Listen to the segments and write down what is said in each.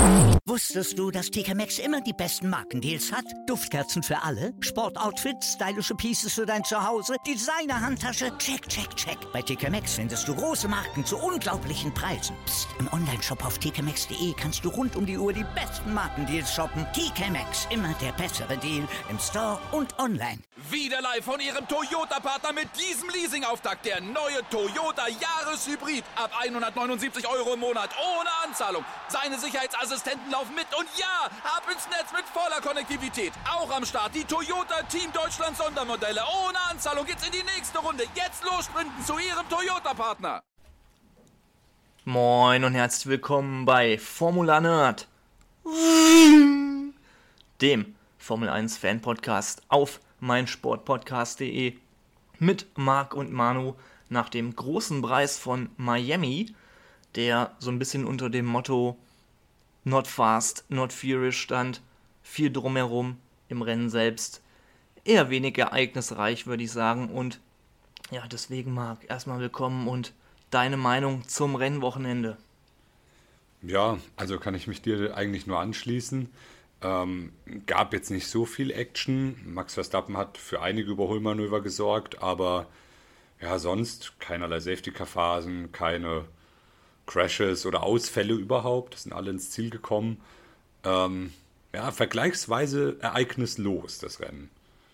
Wusstest du, dass TK Maxx immer die besten Markendeals hat? Duftkerzen für alle, Sportoutfits, stylische Pieces für dein Zuhause, Designer-Handtasche, check, check, check. Bei TK Maxx findest du große Marken zu unglaublichen Preisen. Psst. Im Onlineshop auf tkmaxx.de kannst du rund um die Uhr die besten Markendeals shoppen. TK Maxx, immer der bessere Deal im Store und online. Wieder live von Ihrem Toyota-Partner mit diesem Leasing-Auftakt. Der neue Toyota Jahreshybrid. Ab 179 € im Monat. Ohne Anzahlung. Seine Sicherheitsassistenten laufen mit. Und ja, ab ins Netz mit voller Konnektivität. Auch am Start die Toyota Team Deutschland Sondermodelle. Ohne Anzahlung geht's in die nächste Runde. Jetzt los sprinten zu Ihrem Toyota-Partner. Moin und herzlich willkommen bei Formula Nerd, dem Formel 1 Fan Podcast auf meinsportpodcast.de mit Marc und Manu nach dem großen Preis von Miami, der so ein bisschen unter dem Motto Not Fast, Not Furious stand, viel drumherum im Rennen selbst, eher wenig ereignisreich, würde ich sagen. Und ja, deswegen Marc, erstmal willkommen und deine Meinung zum Rennwochenende. Ja, also kann ich mich dir eigentlich nur anschließen. Gab jetzt nicht so viel Action. Max Verstappen hat für einige Überholmanöver gesorgt, aber ja, sonst keinerlei Safety-Car-Phasen, keine Crashes oder Ausfälle überhaupt. Das sind alle ins Ziel gekommen. Ja, vergleichsweise ereignislos, das Rennen.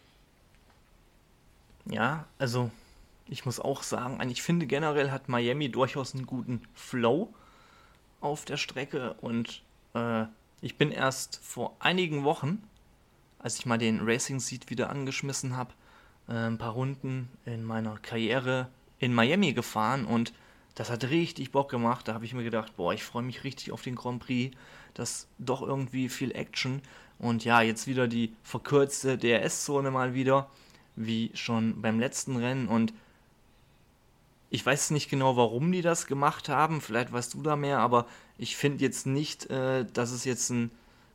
Ja, also ich muss auch sagen, ich finde generell hat Miami durchaus einen guten Flow auf der Strecke und ich bin erst vor einigen Wochen, als ich mal den Racing Seat wieder angeschmissen habe, ein paar Runden in meiner Karriere in Miami gefahren und das hat richtig Bock gemacht. Da habe ich mir gedacht, boah, ich freue mich richtig auf den Grand Prix. Das ist doch irgendwie viel Action. Und ja, jetzt wieder die verkürzte DRS-Zone mal wieder, wie schon beim letzten Rennen. Und ich weiß nicht genau, warum die das gemacht haben. Vielleicht weißt du da mehr, aber ich finde jetzt nicht, dass es einen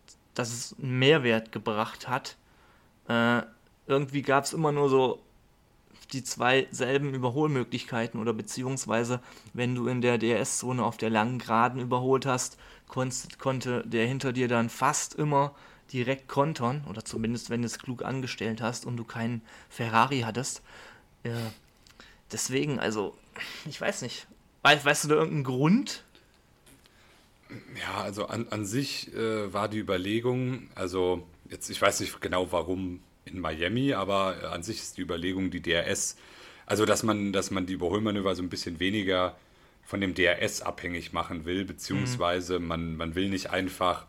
Mehrwert gebracht hat. Irgendwie gab es immer nur so die zwei selben Überholmöglichkeiten oder beziehungsweise, wenn du in der DRS-Zone auf der langen Geraden überholt hast, konnte der hinter dir dann fast immer direkt kontern oder zumindest, wenn du es klug angestellt hast und du keinen Ferrari hattest. Deswegen, also, ich weiß nicht. Weißt du da irgendeinen Grund? Ja, also an sich war die Überlegung, also jetzt, ich weiß nicht genau warum in Miami, aber an sich ist die Überlegung, die DRS, also dass man die Überholmanöver so ein bisschen weniger von dem DRS abhängig machen will, beziehungsweise man will nicht einfach,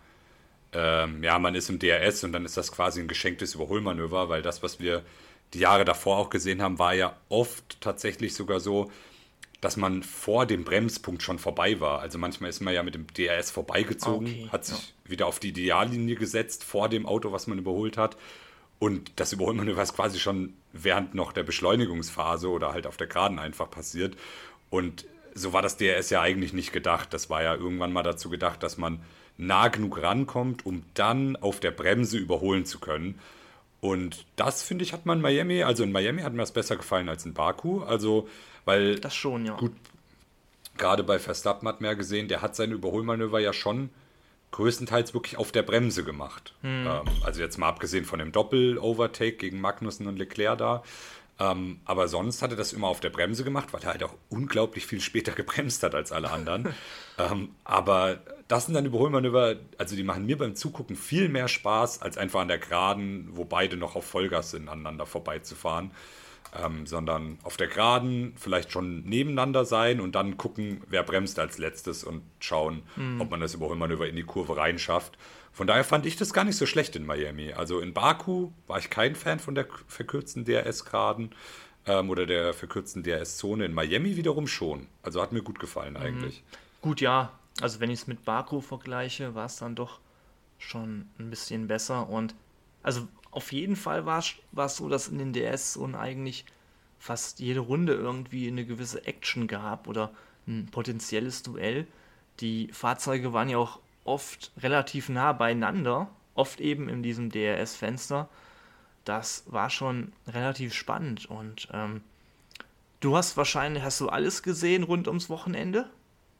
man ist im DRS und dann ist das quasi ein geschenktes Überholmanöver, weil das, was wir die Jahre davor auch gesehen haben, war ja oft tatsächlich sogar so, dass man vor dem Bremspunkt schon vorbei war. Also manchmal ist man ja mit dem DRS vorbeigezogen, hat sich wieder auf die Ideallinie gesetzt vor dem Auto, was man überholt hat. Und das Überholmanöver ist quasi schon während noch der Beschleunigungsphase oder halt auf der Geraden einfach passiert. Und so war das DRS ja eigentlich nicht gedacht. Das war ja irgendwann mal dazu gedacht, dass man nah genug rankommt, um dann auf der Bremse überholen zu können. Und das, finde ich, hat man in Miami, also in Miami hat mir das besser gefallen als in Baku. Also, weil, das schon, ja. Gut, gerade bei Verstappen hat man ja gesehen, der hat seine Überholmanöver ja schon größtenteils wirklich auf der Bremse gemacht. Also jetzt mal abgesehen von dem Doppel-Overtake gegen Magnussen und Leclerc da. Aber sonst hat er das immer auf der Bremse gemacht, weil er halt auch unglaublich viel später gebremst hat als alle anderen. Aber das sind dann Überholmanöver, also die machen mir beim Zugucken viel mehr Spaß, als einfach an der Geraden, wo beide noch auf Vollgas sind, aneinander vorbeizufahren. Sondern auf der Geraden vielleicht schon nebeneinander sein und dann gucken, wer bremst als letztes und schauen, ob man das Überholmanöver in die Kurve reinschafft. Von daher fand ich das gar nicht so schlecht in Miami. Also in Baku war ich kein Fan von der verkürzten DRS-Geraden oder der verkürzten DRS-Zone. In Miami wiederum schon. Also hat mir gut gefallen eigentlich. Gut, ja. Also wenn ich es mit Baku vergleiche, war es dann doch schon ein bisschen besser. Und also auf jeden Fall war es so, dass in den DRS-Zonen eigentlich fast jede Runde irgendwie eine gewisse Action gab oder ein potenzielles Duell. Die Fahrzeuge waren ja auch oft relativ nah beieinander, oft eben in diesem DRS-Fenster. Das war schon relativ spannend und hast du alles gesehen rund ums Wochenende?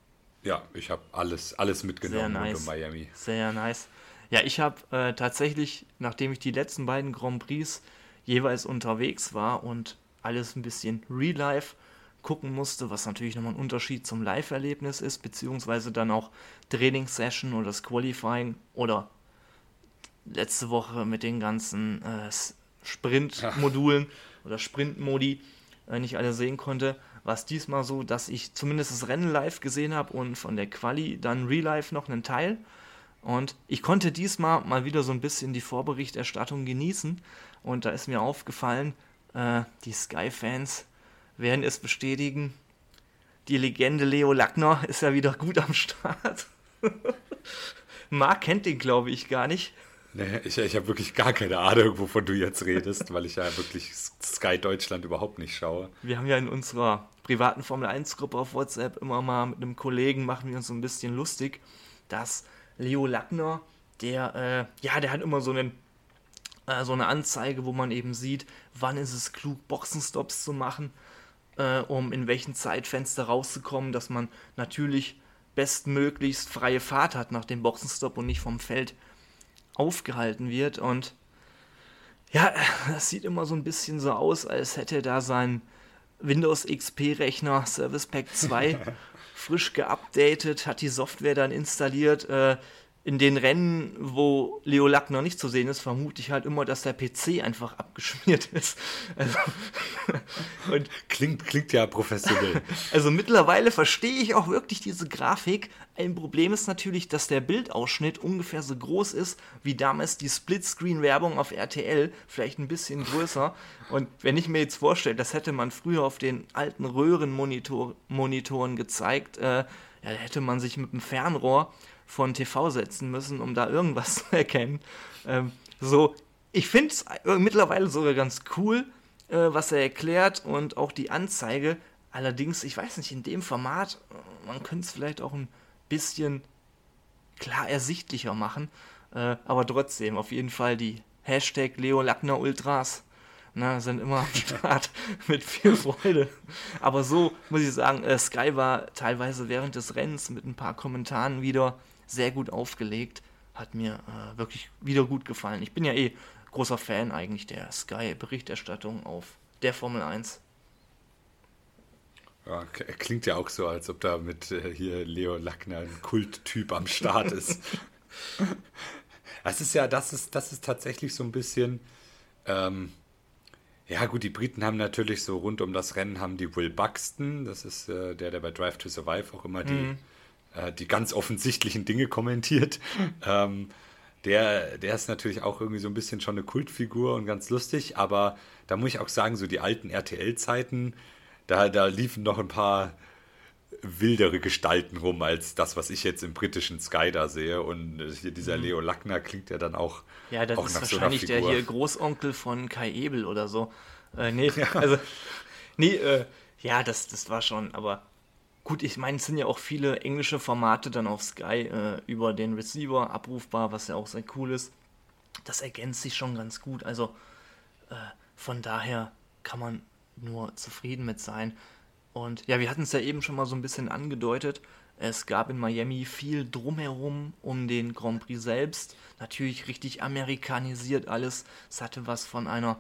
Ja, ich habe alles mitgenommen rund um Miami. Sehr nice. Ja, ich habe tatsächlich, nachdem ich die letzten beiden Grand Prix jeweils unterwegs war und alles ein bisschen Real Life gucken musste, was natürlich nochmal ein Unterschied zum Live-Erlebnis ist, beziehungsweise dann auch Trainingssession oder das Qualifying oder letzte Woche mit den ganzen Sprint-Modulen oder Sprint-Modi nicht alle sehen konnte, war es diesmal so, dass ich zumindest das Rennen live gesehen habe und von der Quali dann Real Life noch einen Teil. Und ich konnte diesmal mal wieder so ein bisschen die Vorberichterstattung genießen. Und da ist mir aufgefallen, die Sky-Fans werden es bestätigen, die Legende Leo Lackner ist ja wieder gut am Start. Marc kennt den, glaube ich, gar nicht. Nee, ich habe wirklich gar keine Ahnung, wovon du jetzt redest, weil ich ja wirklich Sky Deutschland überhaupt nicht schaue. Wir haben ja in unserer privaten Formel-1-Gruppe auf WhatsApp immer mal mit einem Kollegen, machen wir uns so ein bisschen lustig, dass Leo Lackner, der hat immer so eine Anzeige, wo man eben sieht, wann ist es klug, Boxenstops zu machen, um in welchen Zeitfenster rauszukommen, dass man natürlich bestmöglichst freie Fahrt hat nach dem Boxenstopp und nicht vom Feld aufgehalten wird. Und ja, das sieht immer so ein bisschen so aus, als hätte da sein Windows XP-Rechner Service Pack 2 frisch geupdatet, hat die Software dann installiert. In den Rennen, wo Leo Lackner nicht zu sehen ist, vermute ich halt immer, dass der PC einfach abgeschmiert ist. Also, und klingt ja professionell. Also mittlerweile verstehe ich auch wirklich diese Grafik. Ein Problem ist natürlich, dass der Bildausschnitt ungefähr so groß ist, wie damals die Splitscreen-Werbung auf RTL, vielleicht ein bisschen größer. Und wenn ich mir jetzt vorstelle, das hätte man früher auf den alten Röhrenmonitoren gezeigt, da hätte man sich mit dem Fernrohr von TV setzen müssen, um da irgendwas zu erkennen. Ich finde es mittlerweile sogar ganz cool, was er erklärt und auch die Anzeige. Allerdings, ich weiß nicht, in dem Format, man könnte es vielleicht auch ein bisschen klar ersichtlicher machen, aber trotzdem, auf jeden Fall die Hashtag Leo Lackner Ultras sind immer am Start mit viel Freude. Aber so muss ich sagen, Sky war teilweise während des Rennens mit ein paar Kommentaren wieder sehr gut aufgelegt. Hat mir wirklich wieder gut gefallen. Ich bin ja großer Fan eigentlich der Sky-Berichterstattung auf der Formel 1. Ja, klingt ja auch so, als ob da mit hier Leo Lackner ein Kulttyp am Start ist. Das ist tatsächlich so ein bisschen ja gut, die Briten haben natürlich so rund um das Rennen haben die Will Buxton, das ist der bei Drive to Survive auch immer die ganz offensichtlichen Dinge kommentiert. Der ist natürlich auch irgendwie so ein bisschen schon eine Kultfigur und ganz lustig, aber da muss ich auch sagen, so die alten RTL-Zeiten, da liefen noch ein paar wildere Gestalten rum als das, was ich jetzt im britischen Sky da sehe. Und hier dieser Leo Lackner klingt ja dann auch ja, das auch ist nach wahrscheinlich so einer Figur. Der hier Großonkel von Kai Ebel oder so. Das war schon, aber gut, ich meine, es sind ja auch viele englische Formate dann auf Sky über den Receiver abrufbar, was ja auch sehr cool ist. Das ergänzt sich schon ganz gut, also von daher kann man nur zufrieden mit sein. Und ja, wir hatten es ja eben schon mal so ein bisschen angedeutet, es gab in Miami viel drumherum um den Grand Prix selbst, natürlich richtig amerikanisiert alles, es hatte was von einer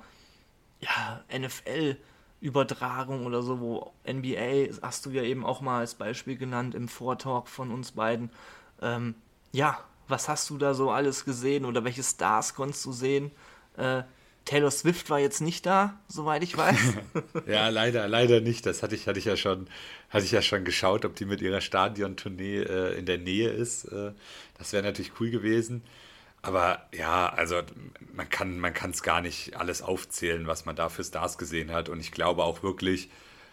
NFL-Übertragung oder so, wo NBA, hast du ja eben auch mal als Beispiel genannt im Vortalk von uns beiden. Was hast du da so alles gesehen oder welche Stars konntest du sehen? Taylor Swift war jetzt nicht da, soweit ich weiß. Ja, leider nicht. Das hatte ich ja schon geschaut, ob die mit ihrer Stadiontournee in der Nähe ist. Das wäre natürlich cool gewesen. Aber ja, also man kann es gar nicht alles aufzählen, was man da für Stars gesehen hat. Und ich glaube auch wirklich,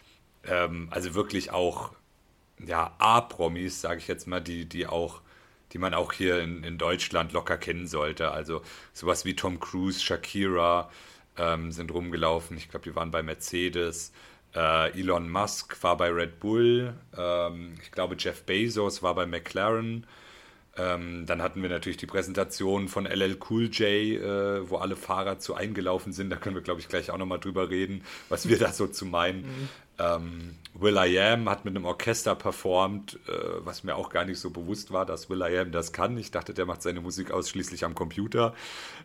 auch A-Promis, sage ich jetzt mal, die man auch hier in Deutschland locker kennen sollte. Also sowas wie Tom Cruise, Shakira sind rumgelaufen. Ich glaube, die waren bei Mercedes. Elon Musk war bei Red Bull. Ich glaube, Jeff Bezos war bei McLaren. Dann hatten wir natürlich die Präsentation von LL Cool J, wo alle Fahrer zu eingelaufen sind. Da können wir, glaube ich, gleich auch nochmal drüber reden, was wir da so zu meinen. will.i.am hat mit einem Orchester performt, was mir auch gar nicht so bewusst war, dass will.i.am das kann. Ich dachte, der macht seine Musik ausschließlich am Computer.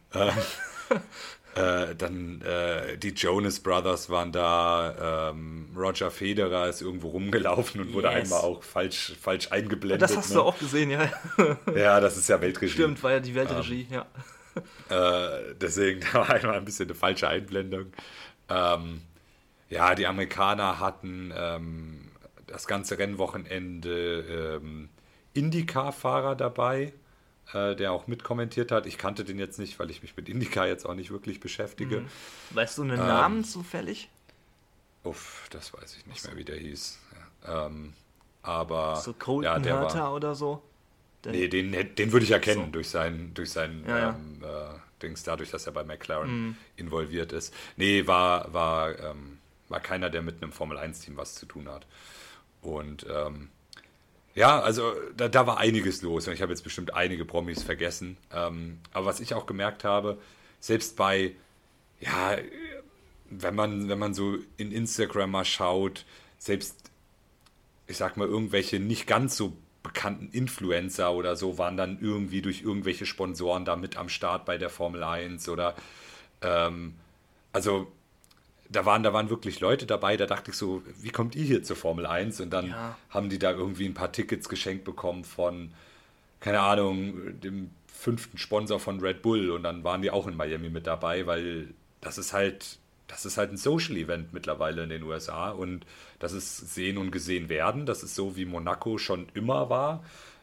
Dann die Jonas Brothers waren da, Roger Federer ist irgendwo rumgelaufen und wurde einmal auch falsch eingeblendet. Das hast du auch gesehen, ja. Ja, das ist ja Weltregie. Stimmt, war ja die Weltregie, ja. Deswegen da war einmal ein bisschen eine falsche Einblendung. Ja, die Amerikaner hatten das ganze Rennwochenende IndyCar-Fahrer dabei, der auch mitkommentiert hat. Ich kannte den jetzt nicht, weil ich mich mit IndyCar jetzt auch nicht wirklich beschäftige. Weißt du einen Namen zufällig? Uff, das weiß ich nicht mehr, wie der hieß. Aber so Colton ja, der Herta war, oder so? nee, den würde ich erkennen so. durch sein Ja. Dings, dadurch, dass er bei McLaren involviert ist. Nee, war keiner, der mit einem Formel-1-Team was zu tun hat. Und ja, also da war einiges los und ich habe jetzt bestimmt einige Promis vergessen. Aber was ich auch gemerkt habe, selbst bei, ja, wenn man so in Instagram mal schaut, selbst, ich sag mal, irgendwelche nicht ganz so bekannten Influencer oder so waren dann irgendwie durch irgendwelche Sponsoren da mit am Start bei der Formel 1 oder also da waren wirklich Leute dabei, da dachte ich so, wie kommt ihr hier zur Formel 1? Und dann haben die da irgendwie ein paar Tickets geschenkt bekommen von, keine Ahnung, dem 5. Sponsor von Red Bull und dann waren die auch in Miami mit dabei, weil das ist halt ein Social-Event mittlerweile in den USA und das ist sehen und gesehen werden. Das ist so, wie Monaco schon immer war.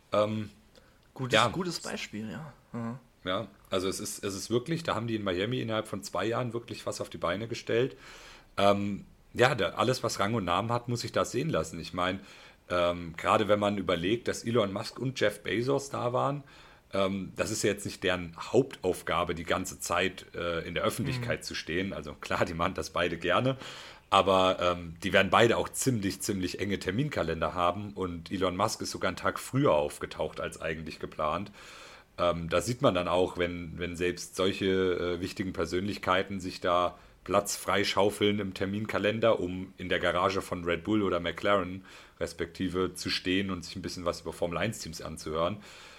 Gutes Beispiel, ja. Mhm. Ja, also es ist wirklich, da haben die in Miami innerhalb von 2 Jahren wirklich was auf die Beine gestellt. Alles, was Rang und Namen hat, muss sich das sehen lassen. Ich meine, gerade wenn man überlegt, dass Elon Musk und Jeff Bezos da waren, das ist ja jetzt nicht deren Hauptaufgabe, die ganze Zeit in der Öffentlichkeit zu stehen. Also klar, die machen das beide gerne, aber die werden beide auch ziemlich enge Terminkalender haben und Elon Musk ist sogar einen Tag früher aufgetaucht als eigentlich geplant. Da sieht man dann auch, wenn selbst solche wichtigen Persönlichkeiten sich da Platz freischaufeln im Terminkalender, um in der Garage von Red Bull oder McLaren respektive zu stehen und sich ein bisschen was über Formel-1-Teams anzuhören.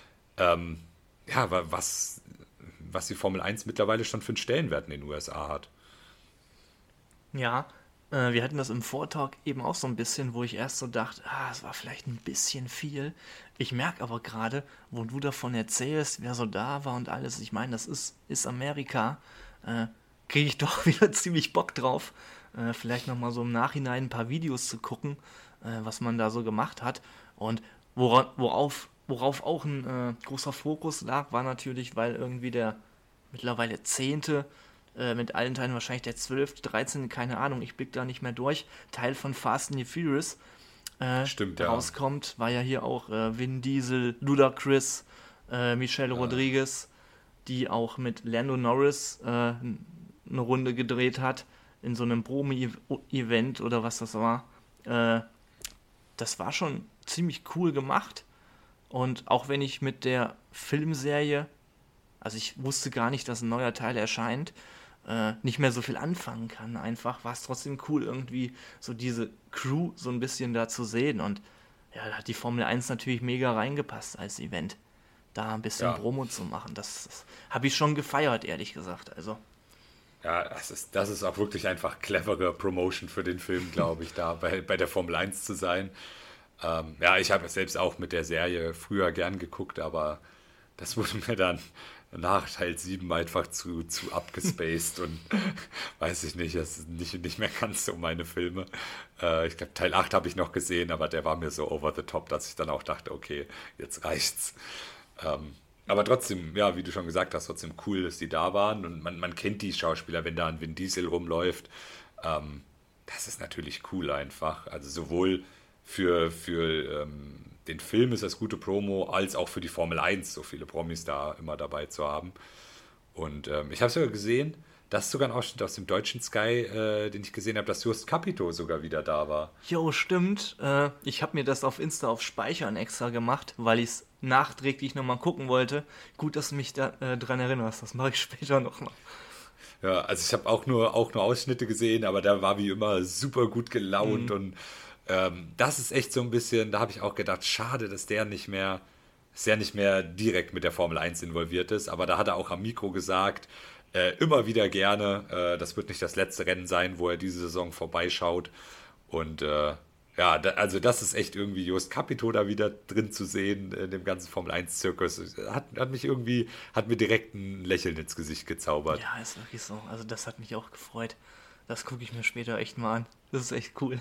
Was die Formel 1 mittlerweile schon für einen Stellenwert in den USA hat. Ja, wir hatten das im Vortalk eben auch so ein bisschen, wo ich erst so dachte, es war vielleicht ein bisschen viel. Ich merke aber gerade, wo du davon erzählst, wer so da war und alles, ich meine, das ist Amerika, kriege ich doch wieder ziemlich Bock drauf, vielleicht nochmal so im Nachhinein ein paar Videos zu gucken, was man da so gemacht hat. Und worauf auch ein großer Fokus lag, war natürlich, weil irgendwie der mittlerweile 10., mit allen Teilen wahrscheinlich der 12., 13., keine Ahnung, ich blick da nicht mehr durch, Teil von Fast and the Furious rauskommt, war ja hier auch Vin Diesel, Ludacris, Michelle Rodriguez, die auch mit Lando Norris eine Runde gedreht hat, in so einem Promi-Event oder was das war. Das war schon ziemlich cool gemacht. Und auch wenn ich mit der Filmserie, also ich wusste gar nicht, dass ein neuer Teil erscheint, nicht mehr so viel anfangen kann, einfach war es trotzdem cool, irgendwie so diese Crew so ein bisschen da zu sehen. Und ja, da hat die Formel 1 natürlich mega reingepasst als Event, da ein bisschen Promo zu machen. Das habe ich schon gefeiert, ehrlich gesagt. Also. Ja, das ist auch wirklich einfach clevere Promotion für den Film, glaube ich, da bei der Formel 1 zu sein. Ich habe es selbst auch mit der Serie früher gern geguckt, aber das wurde mir dann nach Teil 7 einfach zu abgespaced und weiß ich nicht, das ist nicht mehr ganz so meine Filme. Ich glaube, Teil 8 habe ich noch gesehen, aber der war mir so over the top, dass ich dann auch dachte, okay, jetzt reicht's. Aber trotzdem, ja, wie du schon gesagt hast, trotzdem cool, dass die da waren und man kennt die Schauspieler, wenn da ein Vin Diesel rumläuft. Das ist natürlich cool einfach. Also sowohl für den Film ist das gute Promo, als auch für die Formel 1, so viele Promis da immer dabei zu haben. Und ich habe sogar gesehen, das ist sogar ein Ausschnitt aus dem deutschen Sky, den ich gesehen habe, dass Jost Capito sogar wieder da war. Jo, stimmt. Ich habe mir das auf Insta auf Speichern extra gemacht, weil ich es nachträglich nochmal gucken wollte. Gut, dass du mich da dran erinnerst. Das mache ich später nochmal. Ja, also ich habe auch nur Ausschnitte gesehen, aber der war wie immer super gut gelaunt und das ist echt so ein bisschen, da habe ich auch gedacht, schade, dass der nicht mehr direkt mit der Formel 1 involviert ist, aber da hat er auch am Mikro gesagt, immer wieder gerne, das wird nicht das letzte Rennen sein, wo er diese Saison vorbeischaut und also das ist echt irgendwie Jost Capito da wieder drin zu sehen in dem ganzen Formel 1 Zirkus. Hat mir direkt ein Lächeln ins Gesicht gezaubert. Ja, ist wirklich so. Also das hat mich auch gefreut. Das gucke ich mir später echt mal an. Das ist echt cool.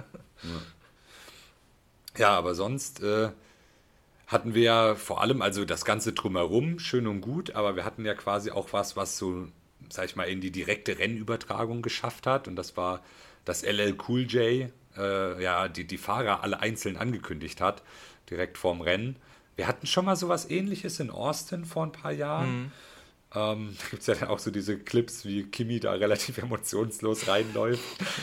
Ja, aber sonst hatten wir ja vor allem, also das Ganze drumherum, schön und gut, aber wir hatten ja quasi auch was so, sag ich mal, in die direkte Rennübertragung geschafft hat und das war, dass LL Cool J die Fahrer alle einzeln angekündigt hat, direkt vorm Rennen. Wir hatten schon mal sowas Ähnliches in Austin vor ein paar Jahren. Da gibt es ja dann auch so diese Clips, wie Kimi da relativ emotionslos reinläuft.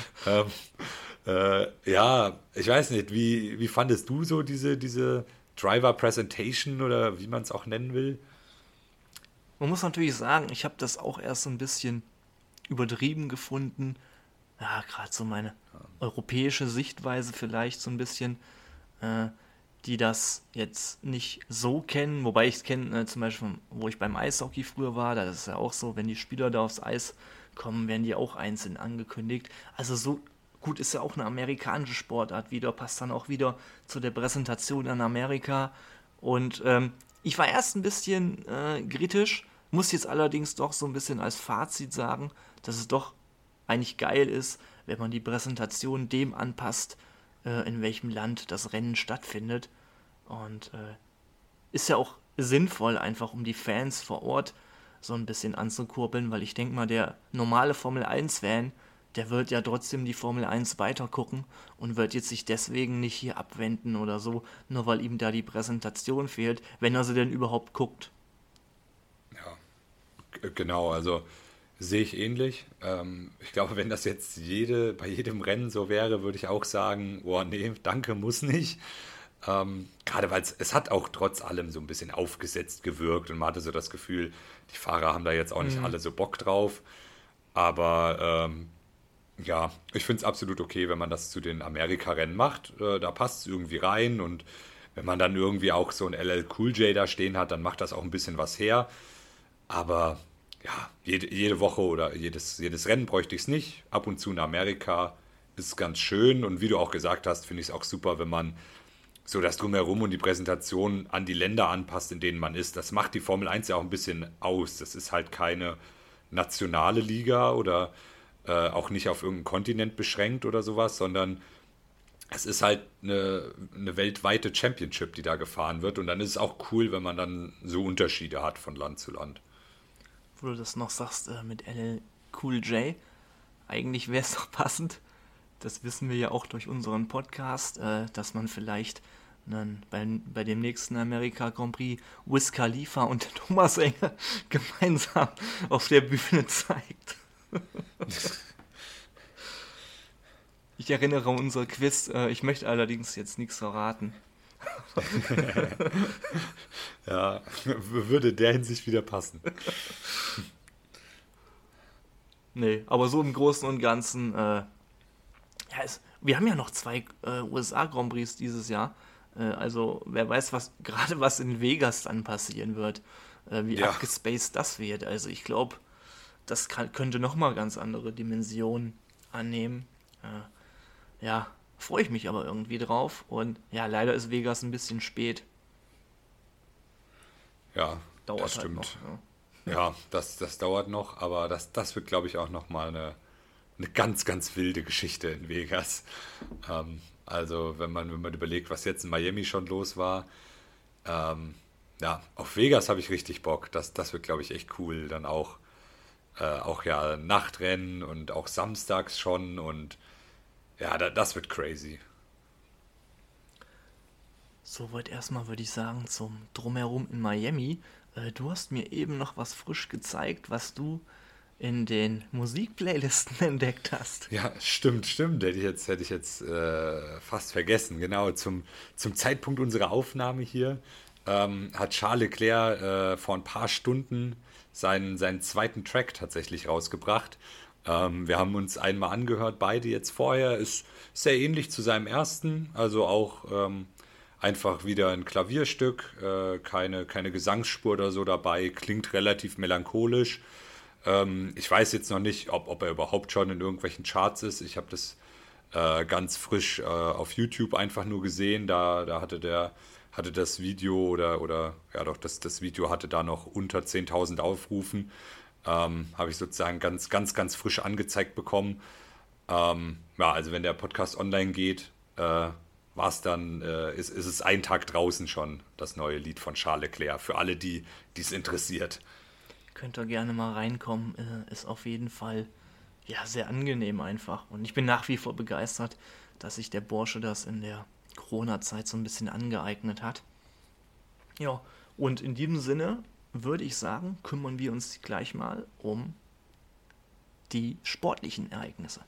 Ich weiß nicht, wie fandest du so diese Driver Presentation oder wie man es auch nennen will? Man muss natürlich sagen, ich habe das auch erst so ein bisschen übertrieben gefunden. Ja, gerade so meine europäische Sichtweise vielleicht so ein bisschen, die das jetzt nicht so kennen. Wobei ich es kenne, zum Beispiel, wo ich beim Eishockey früher war, da ist es ja auch so, wenn die Spieler da aufs Eis kommen, werden die auch einzeln angekündigt. Also so gut ist ja auch eine amerikanische Sportart wieder, passt dann auch wieder zu der Präsentation in Amerika. Und ich war erst ein bisschen kritisch, muss jetzt allerdings doch so ein bisschen als Fazit sagen, dass es doch eigentlich geil ist, wenn man die Präsentation dem anpasst, in welchem Land das Rennen stattfindet. Und ist ja auch sinnvoll, einfach um die Fans vor Ort so ein bisschen anzukurbeln, weil ich denke mal, der normale Formel-1-Fan, der wird ja trotzdem die Formel 1 weitergucken und wird jetzt sich deswegen nicht hier abwenden oder so, nur weil ihm da die Präsentation fehlt, wenn er sie denn überhaupt guckt. Ja, genau, also sehe ich ähnlich. Ich glaube, wenn das jetzt bei jedem Rennen so wäre, würde ich auch sagen, oh nee, danke, muss nicht. Gerade weil es hat auch trotz allem so ein bisschen aufgesetzt gewirkt und man hatte so das Gefühl, die Fahrer haben da jetzt auch nicht alle so Bock drauf. Aber ich finde es absolut okay, wenn man das zu den Amerika-Rennen macht. Da passt es irgendwie rein und wenn man dann irgendwie auch so ein LL Cool J da stehen hat, dann macht das auch ein bisschen was her. Aber ja, jede Woche oder jedes Rennen bräuchte ich es nicht. Ab und zu in Amerika ist ganz schön. Und wie du auch gesagt hast, finde ich es auch super, wenn man so das Drumherum und die Präsentation an die Länder anpasst, in denen man ist. Das macht die Formel 1 ja auch ein bisschen aus. Das ist halt keine nationale Liga oder auch nicht auf irgendeinen Kontinent beschränkt oder sowas, sondern es ist halt eine weltweite Championship, die da gefahren wird. Und dann ist es auch cool, wenn man dann so Unterschiede hat von Land zu Land. Wo du das noch sagst mit LL Cool J, eigentlich wäre es doch passend, das wissen wir ja auch durch unseren Podcast, dass man vielleicht bei dem nächsten Amerika Grand Prix Wiz Khalifa und Thomas Engel gemeinsam auf der Bühne zeigt. Ich erinnere an unser Quiz, ich möchte allerdings jetzt nichts verraten. Ja, würde in der Hinsicht wieder passen. Nee, aber so im Großen und Ganzen, wir haben ja noch 2 USA Grand Prix dieses Jahr. Also wer weiß, was in Vegas dann passieren wird, wie abgespaced das wird. Also ich glaube, das könnte nochmal ganz andere Dimensionen annehmen. Freue ich mich aber irgendwie drauf. Und ja, leider ist Vegas ein bisschen spät. Ja, dauert das stimmt. Halt noch, ja, das dauert noch, aber das wird, glaube ich, auch nochmal eine ganz, ganz wilde Geschichte in Vegas. Also wenn man überlegt, was jetzt in Miami schon los war, auf Vegas habe ich richtig Bock. Das wird, glaube ich, echt cool. Dann auch Nachtrennen und auch samstags schon und ja, das wird crazy. Soweit erstmal würde ich sagen zum Drumherum in Miami. Du hast mir eben noch was frisch gezeigt, was du in den Musikplaylisten entdeckt hast. Ja, stimmt. Hätte ich jetzt fast vergessen. Genau, zum Zeitpunkt unserer Aufnahme hier hat Charles Leclerc vor ein paar Stunden seinen zweiten Track tatsächlich rausgebracht. Wir haben uns einmal angehört, beide jetzt vorher. Ist sehr ähnlich zu seinem ersten, also auch einfach wieder ein Klavierstück, keine Gesangsspur oder so dabei, klingt relativ melancholisch. Ich weiß jetzt noch nicht, ob er überhaupt schon in irgendwelchen Charts ist. Ich habe das ganz frisch auf YouTube einfach nur gesehen. Da hatte das Video oder ja doch, das Video hatte da noch unter 10.000 Aufrufen. Habe ich sozusagen ganz frisch angezeigt bekommen. Ja, also wenn der Podcast online geht, war es dann, ist es einen Tag draußen schon, das neue Lied von Charles Leclerc, für alle, die es interessiert. Könnt ihr gerne mal reinkommen, ist auf jeden Fall ja sehr angenehm einfach. Und ich bin nach wie vor begeistert, dass sich der Bursche das in der Corona-Zeit so ein bisschen angeeignet hat. Ja, und in diesem Sinne würde ich sagen, kümmern wir uns gleich mal um die sportlichen Ereignisse.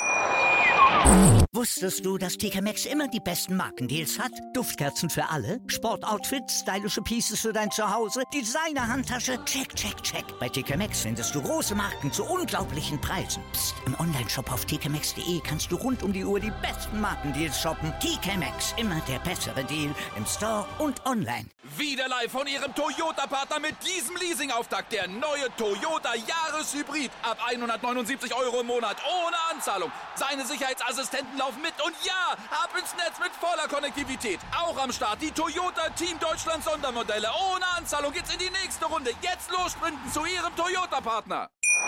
Wusstest du, dass TK Maxx immer die besten Markendeals hat? Duftkerzen für alle, Sportoutfits, stylische Pieces für dein Zuhause, Designer-Handtasche, check, check, check. Bei TK Maxx findest du große Marken zu unglaublichen Preisen. Psst. Im Onlineshop auf tkmaxx.de kannst du rund um die Uhr die besten Markendeals shoppen. TK Maxx, immer der bessere Deal im Store und online. Wieder live von Ihrem Toyota-Partner mit diesem Leasing-Auftakt. Der neue Toyota Jahreshybrid. Ab 179 € im Monat. Ohne Anzahlung. Seine Sicherheitsassistenten laufen mit. Und ja, ab ins Netz mit voller Konnektivität. Auch am Start die Toyota Team Deutschland Sondermodelle. Ohne Anzahlung geht's in die nächste Runde. Jetzt los sprinten zu Ihrem Toyota-Partner.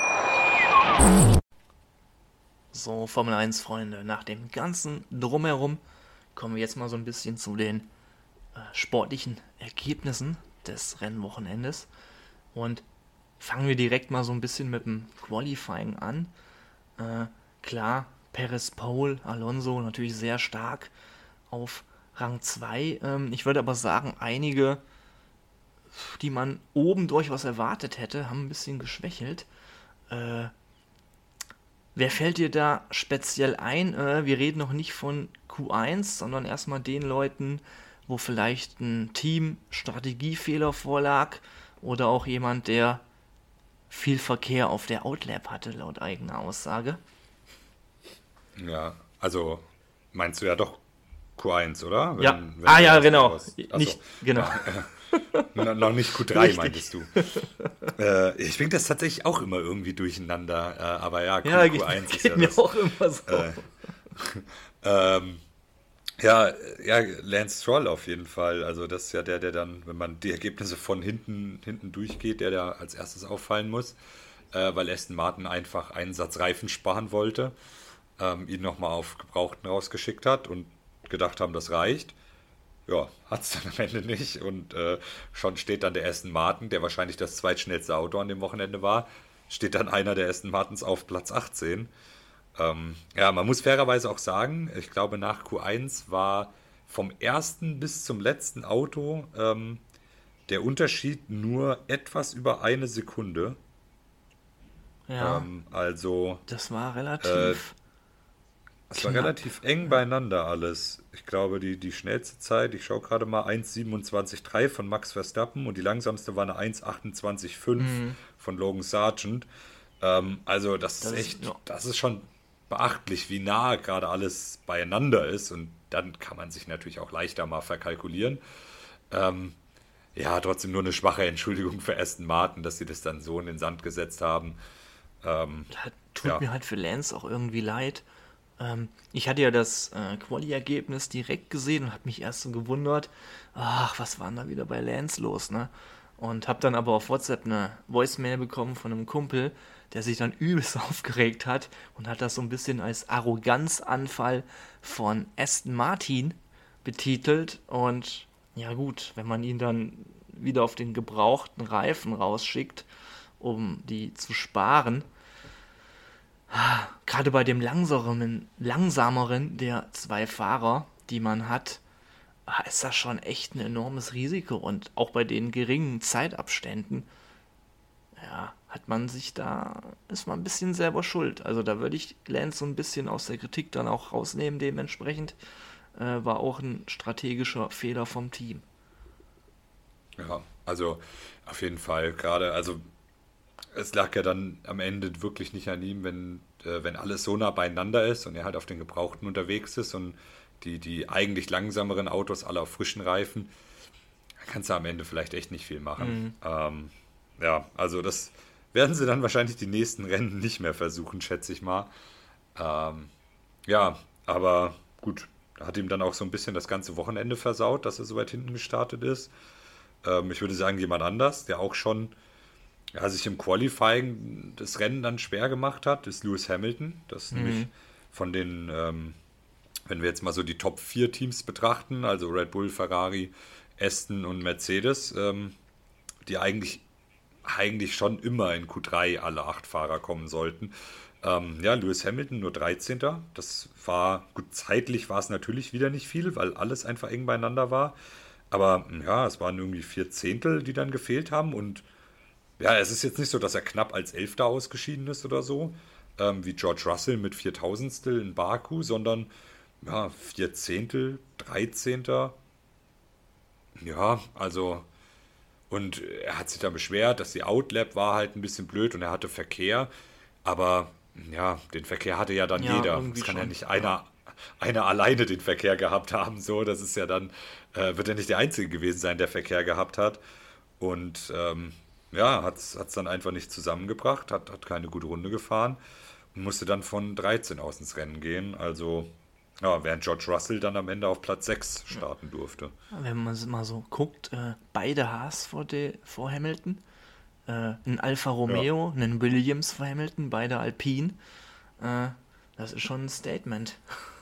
So, Formel 1, Freunde. Nach dem ganzen Drumherum kommen wir jetzt mal so ein bisschen zu den sportlichen Ergebnissen des Rennwochenendes und fangen wir direkt mal so ein bisschen mit dem Qualifying an. Klar, Perez, Pole, Alonso natürlich sehr stark auf Rang 2. Ich würde aber sagen, einige, die man oben durchaus erwartet hätte, haben ein bisschen geschwächelt. Wer fällt dir da speziell ein? Wir reden noch nicht von Q1, sondern erstmal den Leuten, wo vielleicht ein Team-Strategiefehler vorlag oder auch jemand, der viel Verkehr auf der Outlap hatte, laut eigener Aussage. Ja, also meinst du ja doch Q1, oder? Ja, genau. Nicht, genau. Noch nicht Q3, richtig. Meintest du. Ich bringe das tatsächlich auch immer irgendwie durcheinander, aber ja, Q1 ist ja mir das. Auch immer so. Ja, Lance Stroll auf jeden Fall. Also das ist ja der dann, wenn man die Ergebnisse von hinten durchgeht, der da als erstes auffallen muss, weil Aston Martin einfach einen Satz Reifen sparen wollte, ihn nochmal auf Gebrauchten rausgeschickt hat und gedacht haben, das reicht. Ja, hat es dann am Ende nicht und schon steht dann der Aston Martin, der wahrscheinlich das zweitschnellste Auto an dem Wochenende war, steht dann einer der Aston Martins auf Platz 18. Ja, man muss fairerweise auch sagen, ich glaube nach Q1 war vom ersten bis zum letzten Auto der Unterschied nur etwas über eine Sekunde. Ja, also das war relativ es war relativ eng beieinander alles. Ich glaube, die schnellste Zeit, ich schaue gerade mal, 1,27,3 von Max Verstappen und die langsamste war eine 1,28,5 von Logan Sargent. Also das ist echt, das ist schon beachtlich, wie nah gerade alles beieinander ist und dann kann man sich natürlich auch leichter mal verkalkulieren. Ja, trotzdem nur eine schwache Entschuldigung für Aston Martin, dass sie das dann so in den Sand gesetzt haben. Tut mir halt für Lance auch irgendwie leid. Ich hatte ja das Quali-Ergebnis direkt gesehen und habe mich erst so gewundert, ach, was war denn da wieder bei Lance los, ne? Und habe dann aber auf WhatsApp eine Voicemail bekommen von einem Kumpel, der sich dann übelst aufgeregt hat und hat das so ein bisschen als Arroganzanfall von Aston Martin betitelt. Und ja gut, wenn man ihn dann wieder auf den gebrauchten Reifen rausschickt, um die zu sparen, gerade bei dem langsameren der zwei Fahrer, die man hat, ist das schon echt ein enormes Risiko. Und auch bei den geringen Zeitabständen, ja, ist man ein bisschen selber schuld. Also da würde ich Lance so ein bisschen aus der Kritik dann auch rausnehmen, dementsprechend war auch ein strategischer Fehler vom Team. Ja, also auf jeden Fall gerade, also es lag ja dann am Ende wirklich nicht an ihm, wenn alles so nah beieinander ist und er halt auf den Gebrauchten unterwegs ist und die eigentlich langsameren Autos alle auf frischen Reifen, dann kannst du am Ende vielleicht echt nicht viel machen. Ja, also das werden sie dann wahrscheinlich die nächsten Rennen nicht mehr versuchen, schätze ich mal. Ja, aber gut, hat ihm dann auch so ein bisschen das ganze Wochenende versaut, dass er so weit hinten gestartet ist. Ich würde sagen, jemand anders, der auch schon sich im Qualifying das Rennen dann schwer gemacht hat, ist Lewis Hamilton. Das ist nämlich von den, wenn wir jetzt mal so die Top 4 Teams betrachten, also Red Bull, Ferrari, Aston und Mercedes, die eigentlich schon immer in Q3 alle 8 Fahrer kommen sollten. Lewis Hamilton nur 13. Das war, gut, zeitlich war es natürlich wieder nicht viel, weil alles einfach eng beieinander war. Aber ja, es waren irgendwie 4 Zehntel, die dann gefehlt haben. Und ja, es ist jetzt nicht so, dass er knapp als Elfter ausgeschieden ist oder so, wie George Russell mit 4.000 in Baku, sondern ja, 4 Zehntel, 13. Ja, also, und er hat sich dann beschwert, dass die Outlap war halt ein bisschen blöd und er hatte Verkehr, aber ja, den Verkehr hatte ja dann jeder. Es kann ja nicht einer alleine den Verkehr gehabt haben, so, das ist ja dann, wird er nicht der Einzige gewesen sein, der Verkehr gehabt hat. Und hat es dann einfach nicht zusammengebracht, hat keine gute Runde gefahren und musste dann von 13 aus ins Rennen gehen. Also, ja, während George Russell dann am Ende auf Platz 6 starten durfte. Wenn man mal so guckt, beide Haas vor Hamilton, ein Alfa Romeo, einen Williams vor Hamilton, beide Alpine. Das ist schon ein Statement.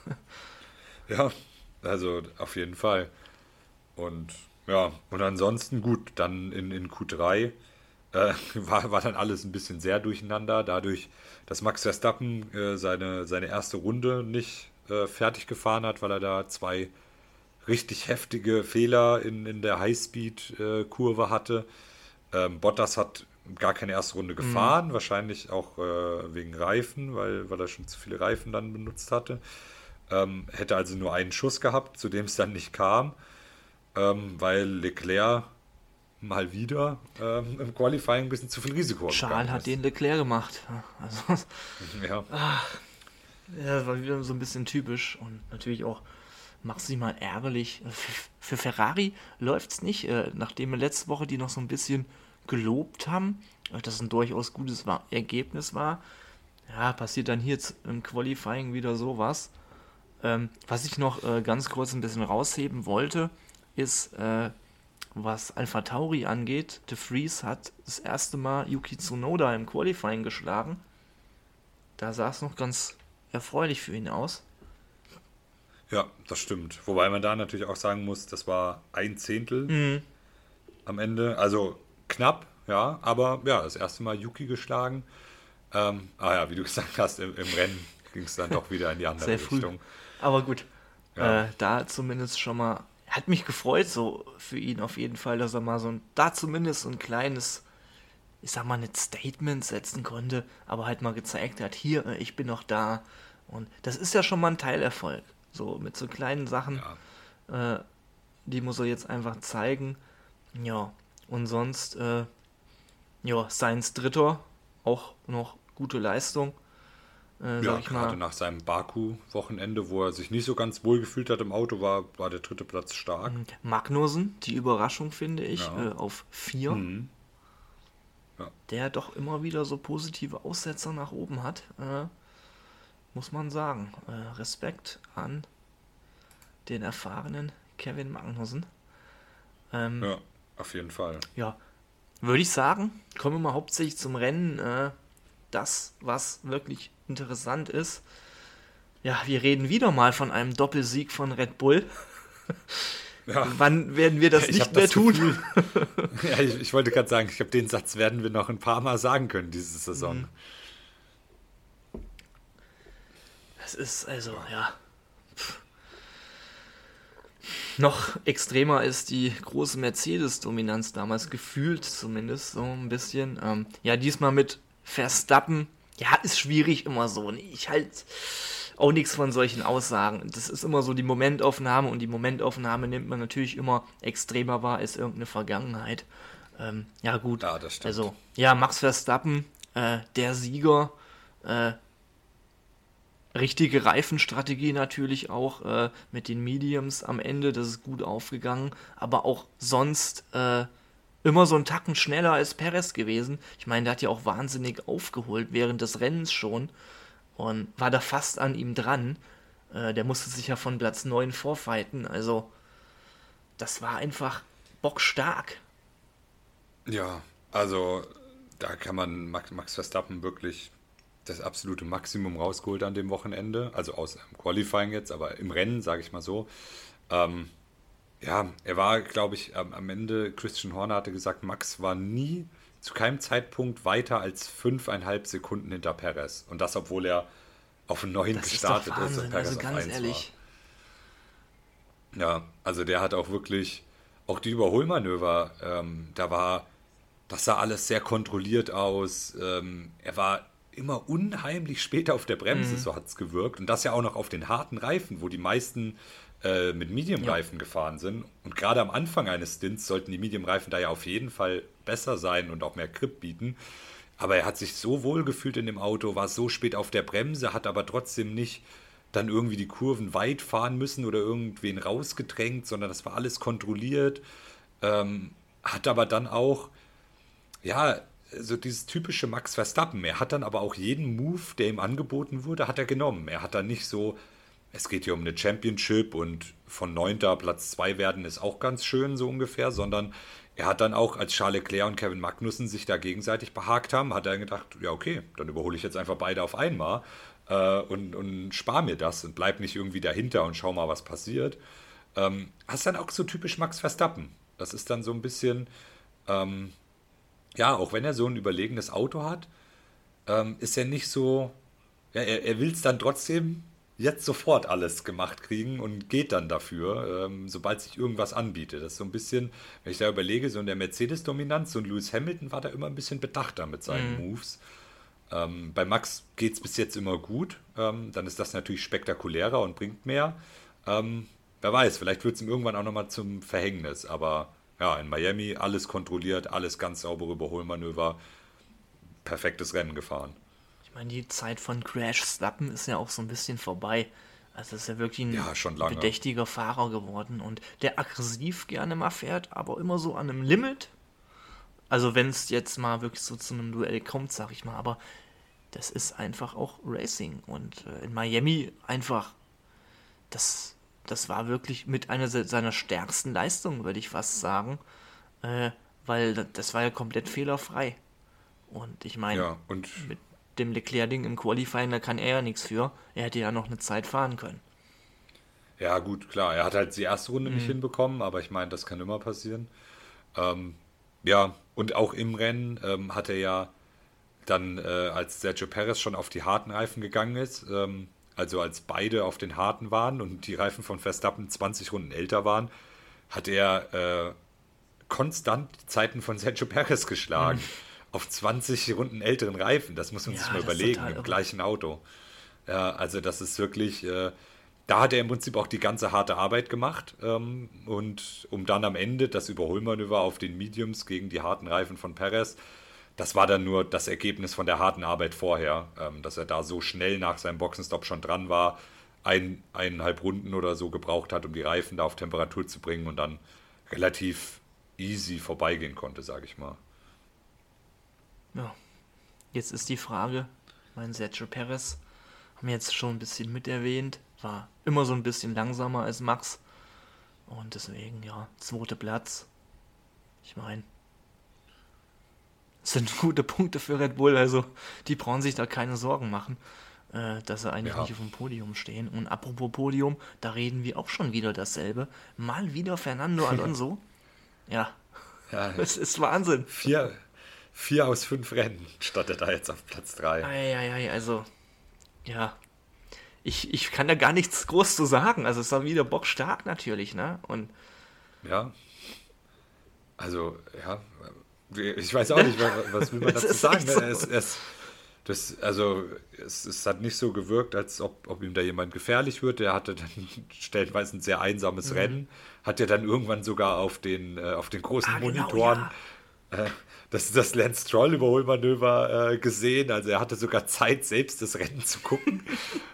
Ja, also auf jeden Fall. Und ja, und ansonsten gut, dann in Q3 war dann alles ein bisschen sehr durcheinander, dadurch, dass Max Verstappen seine erste Runde nicht fertig gefahren hat, weil er da 2 richtig heftige Fehler in der Highspeed-Kurve hatte. Bottas hat gar keine erste Runde gefahren, wahrscheinlich auch wegen Reifen, weil er schon zu viele Reifen dann benutzt hatte. Hätte also nur einen Schuss gehabt, zu dem es dann nicht kam, weil Leclerc mal wieder im Qualifying ein bisschen zu viel Risiko Charles hat den Leclerc gemacht. Also, ja. Das war wieder so ein bisschen typisch und natürlich auch maximal ärgerlich. Für Ferrari läuft es nicht, nachdem wir letzte Woche die noch so ein bisschen gelobt haben, dass es ein durchaus gutes Ergebnis war. Ja, passiert dann hier im Qualifying wieder sowas. Was ich noch ganz kurz ein bisschen rausheben wollte, ist, was AlphaTauri angeht. De Vries hat das erste Mal Yuki Tsunoda im Qualifying geschlagen. Da sah es noch ganz erfreulich für ihn aus. Ja, das stimmt. Wobei man da natürlich auch sagen muss, das war 1 Zehntel am Ende. Also knapp, ja, aber ja, das erste Mal Yuki geschlagen. Wie du gesagt hast, im Rennen ging es dann doch wieder in die andere Richtung. Aber gut, da zumindest schon mal, hat mich gefreut so für ihn auf jeden Fall, dass er mal zumindest so ein kleines, ich sag mal, nicht Statement setzen konnte, aber halt mal gezeigt hat, hier, ich bin noch da. Und das ist ja schon mal ein Teilerfolg. So mit so kleinen Sachen, die muss er jetzt einfach zeigen. Ja, und sonst, Sainz Dritter, auch noch gute Leistung. Sag ich mal. Gerade nach seinem Baku-Wochenende, wo er sich nicht so ganz wohl gefühlt hat im Auto, war der 3. Platz stark. Magnussen, die Überraschung finde ich, auf 4. Ja. Der doch immer wieder so positive Aussetzer nach oben hat, muss man sagen. Respekt an den erfahrenen Kevin Magnussen. Ja, auf jeden Fall. Ja, würde ich sagen, kommen wir mal hauptsächlich zum Rennen. Das, was wirklich interessant ist. Ja, wir reden wieder mal von einem Doppelsieg von Red Bull. Ja. Wann werden wir das nicht mehr tun? Ja, ich wollte gerade sagen, ich glaube, den Satz werden wir noch ein paar Mal sagen können diese Saison. Das ist also, ja. Noch extremer ist die große Mercedes-Dominanz damals, gefühlt zumindest, so ein bisschen. Ja, diesmal mit Verstappen. Ja, ist schwierig immer so. Ich halt auch nichts von solchen Aussagen. Das ist immer so die Momentaufnahme und die Momentaufnahme nimmt man natürlich immer extremer wahr als irgendeine Vergangenheit. Ja, gut. Ja, das stimmt. Also, ja, Max Verstappen, der Sieger, richtige Reifenstrategie natürlich auch mit den Mediums am Ende, das ist gut aufgegangen, aber auch sonst immer so einen Tacken schneller als Perez gewesen. Ich meine, der hat ja auch wahnsinnig aufgeholt während des Rennens schon und war da fast an ihm dran. Der musste sich ja von Platz 9 vorfighten, also das war einfach bockstark. Ja, also da kann man Max Verstappen wirklich das absolute Maximum rausgeholt an dem Wochenende. Also aus dem Qualifying jetzt, aber im Rennen, sage ich mal so. Ja, er war, glaube ich, am Ende, Christian Horner hatte gesagt, Max war nie zu keinem Zeitpunkt weiter als 5,5 Sekunden hinter Perez. Und das, obwohl er auf 9 Das ist gestartet doch ist Wahnsinn, und Perez also auf ganz 1 ehrlich. war. Ja, also der hat auch wirklich, auch die Überholmanöver, das sah alles sehr kontrolliert aus. Er war immer unheimlich spät auf der Bremse, so hat es gewirkt. Und das ja auch noch auf den harten Reifen, wo die meisten mit Medium-Reifen gefahren sind. Und gerade am Anfang eines Stints sollten die Medium-Reifen da ja auf jeden Fall besser sein und auch mehr Grip bieten. Aber er hat sich so wohl gefühlt in dem Auto, war so spät auf der Bremse, hat aber trotzdem nicht dann irgendwie die Kurven weit fahren müssen oder irgendwen rausgedrängt, sondern das war alles kontrolliert. Hat aber dann auch, ja, so dieses typische Max Verstappen. Er hat dann aber auch jeden Move, der ihm angeboten wurde, hat er genommen. Er hat dann nicht so, es geht hier um eine Championship und von 9. Platz 2 werden ist auch ganz schön, so ungefähr, sondern er hat dann auch, als Charles Leclerc und Kevin Magnussen sich da gegenseitig behagt haben, hat er gedacht, ja okay, dann überhole ich jetzt einfach beide auf einmal und spare mir das und bleib nicht irgendwie dahinter und schau mal, was passiert. Hast dann auch so typisch Max Verstappen. Das ist dann so ein bisschen, ja, auch wenn er so ein überlegenes Auto hat, ist er nicht so, ja, er will es dann trotzdem jetzt sofort alles gemacht kriegen und geht dann dafür, sobald sich irgendwas anbietet. Das ist so ein bisschen, wenn ich da überlege, so in der Mercedes-Dominanz, so ein Lewis Hamilton war da immer ein bisschen bedachter mit seinen Moves. Bei Max geht es bis jetzt immer gut, dann ist das natürlich spektakulärer und bringt mehr. Wer weiß, vielleicht wird es ihm irgendwann auch nochmal zum Verhängnis, aber ja, in Miami alles kontrolliert, alles ganz saubere Überholmanöver, perfektes Rennen gefahren. Ich meine, die Zeit von Crash Verstappen ist ja auch so ein bisschen vorbei. Also ist ja wirklich ein Ja, schon lange. bedächtiger Fahrer geworden und der aggressiv gerne mal fährt, aber immer so an einem Limit. Also wenn es jetzt mal wirklich so zu einem Duell kommt, sag ich mal, aber das ist einfach auch Racing und in Miami einfach, das war wirklich mit einer seiner stärksten Leistungen, würde ich fast sagen, weil das war ja komplett fehlerfrei. Und ich meine, Ja, und mit dem Leclerc-Ding im Qualifying, da kann er ja nichts für. Er hätte ja noch eine Zeit fahren können. ja, gut, klar, er hat halt die erste Runde nicht hinbekommen, aber ich meine, das kann immer passieren. Ja, und auch im Rennen hat er ja dann, als Sergio Perez schon auf die harten Reifen gegangen ist, also als beide auf den harten waren und die Reifen von Verstappen 20 Runden älter waren, hat er konstant die Zeiten von Sergio Perez geschlagen. Auf 20 Runden älteren Reifen, das muss man Ja, sich mal das ist überlegen, total im irre. gleichen Auto. Ja, also das ist wirklich, da hat er im Prinzip auch die ganze harte Arbeit gemacht und um dann am Ende das Überholmanöver auf den Mediums gegen die harten Reifen von Perez, das war dann nur das Ergebnis von der harten Arbeit vorher, dass er da so schnell nach seinem Boxenstopp schon dran war, 1,5 Runden oder so gebraucht hat, um die Reifen da auf Temperatur zu bringen und dann relativ easy vorbeigehen konnte, sage ich mal. Ja, jetzt ist die Frage, mein Sergio Perez, haben wir jetzt schon ein bisschen mit erwähnt, war immer so ein bisschen langsamer als Max und deswegen, ja, 2. Platz. Ich meine, es sind gute Punkte für Red Bull, also die brauchen sich da keine Sorgen machen, dass sie eigentlich Ja. nicht auf dem Podium stehen. Und apropos Podium, da reden wir auch schon wieder dasselbe. Mal wieder Fernando Alonso. Ja, Ja, es ist Wahnsinn. 4 aus 5 Rennen startet er jetzt auf Platz 3. Eieiei, also, ja. ich kann da gar nichts groß zu sagen. Also es war wieder bockstark natürlich, ne? Und Ja, also, ja, ich weiß auch nicht, was will man es dazu ist sagen. echt Ne? so. Es hat nicht so gewirkt, als ob ihm da jemand gefährlich wird. Er hatte dann stellenweise ein sehr einsames Rennen, hat ja dann irgendwann sogar auf den großen Genau, Monitoren ja. das Lance Stroll-Überholmanöver gesehen. Also er hatte sogar Zeit, selbst das Rennen zu gucken.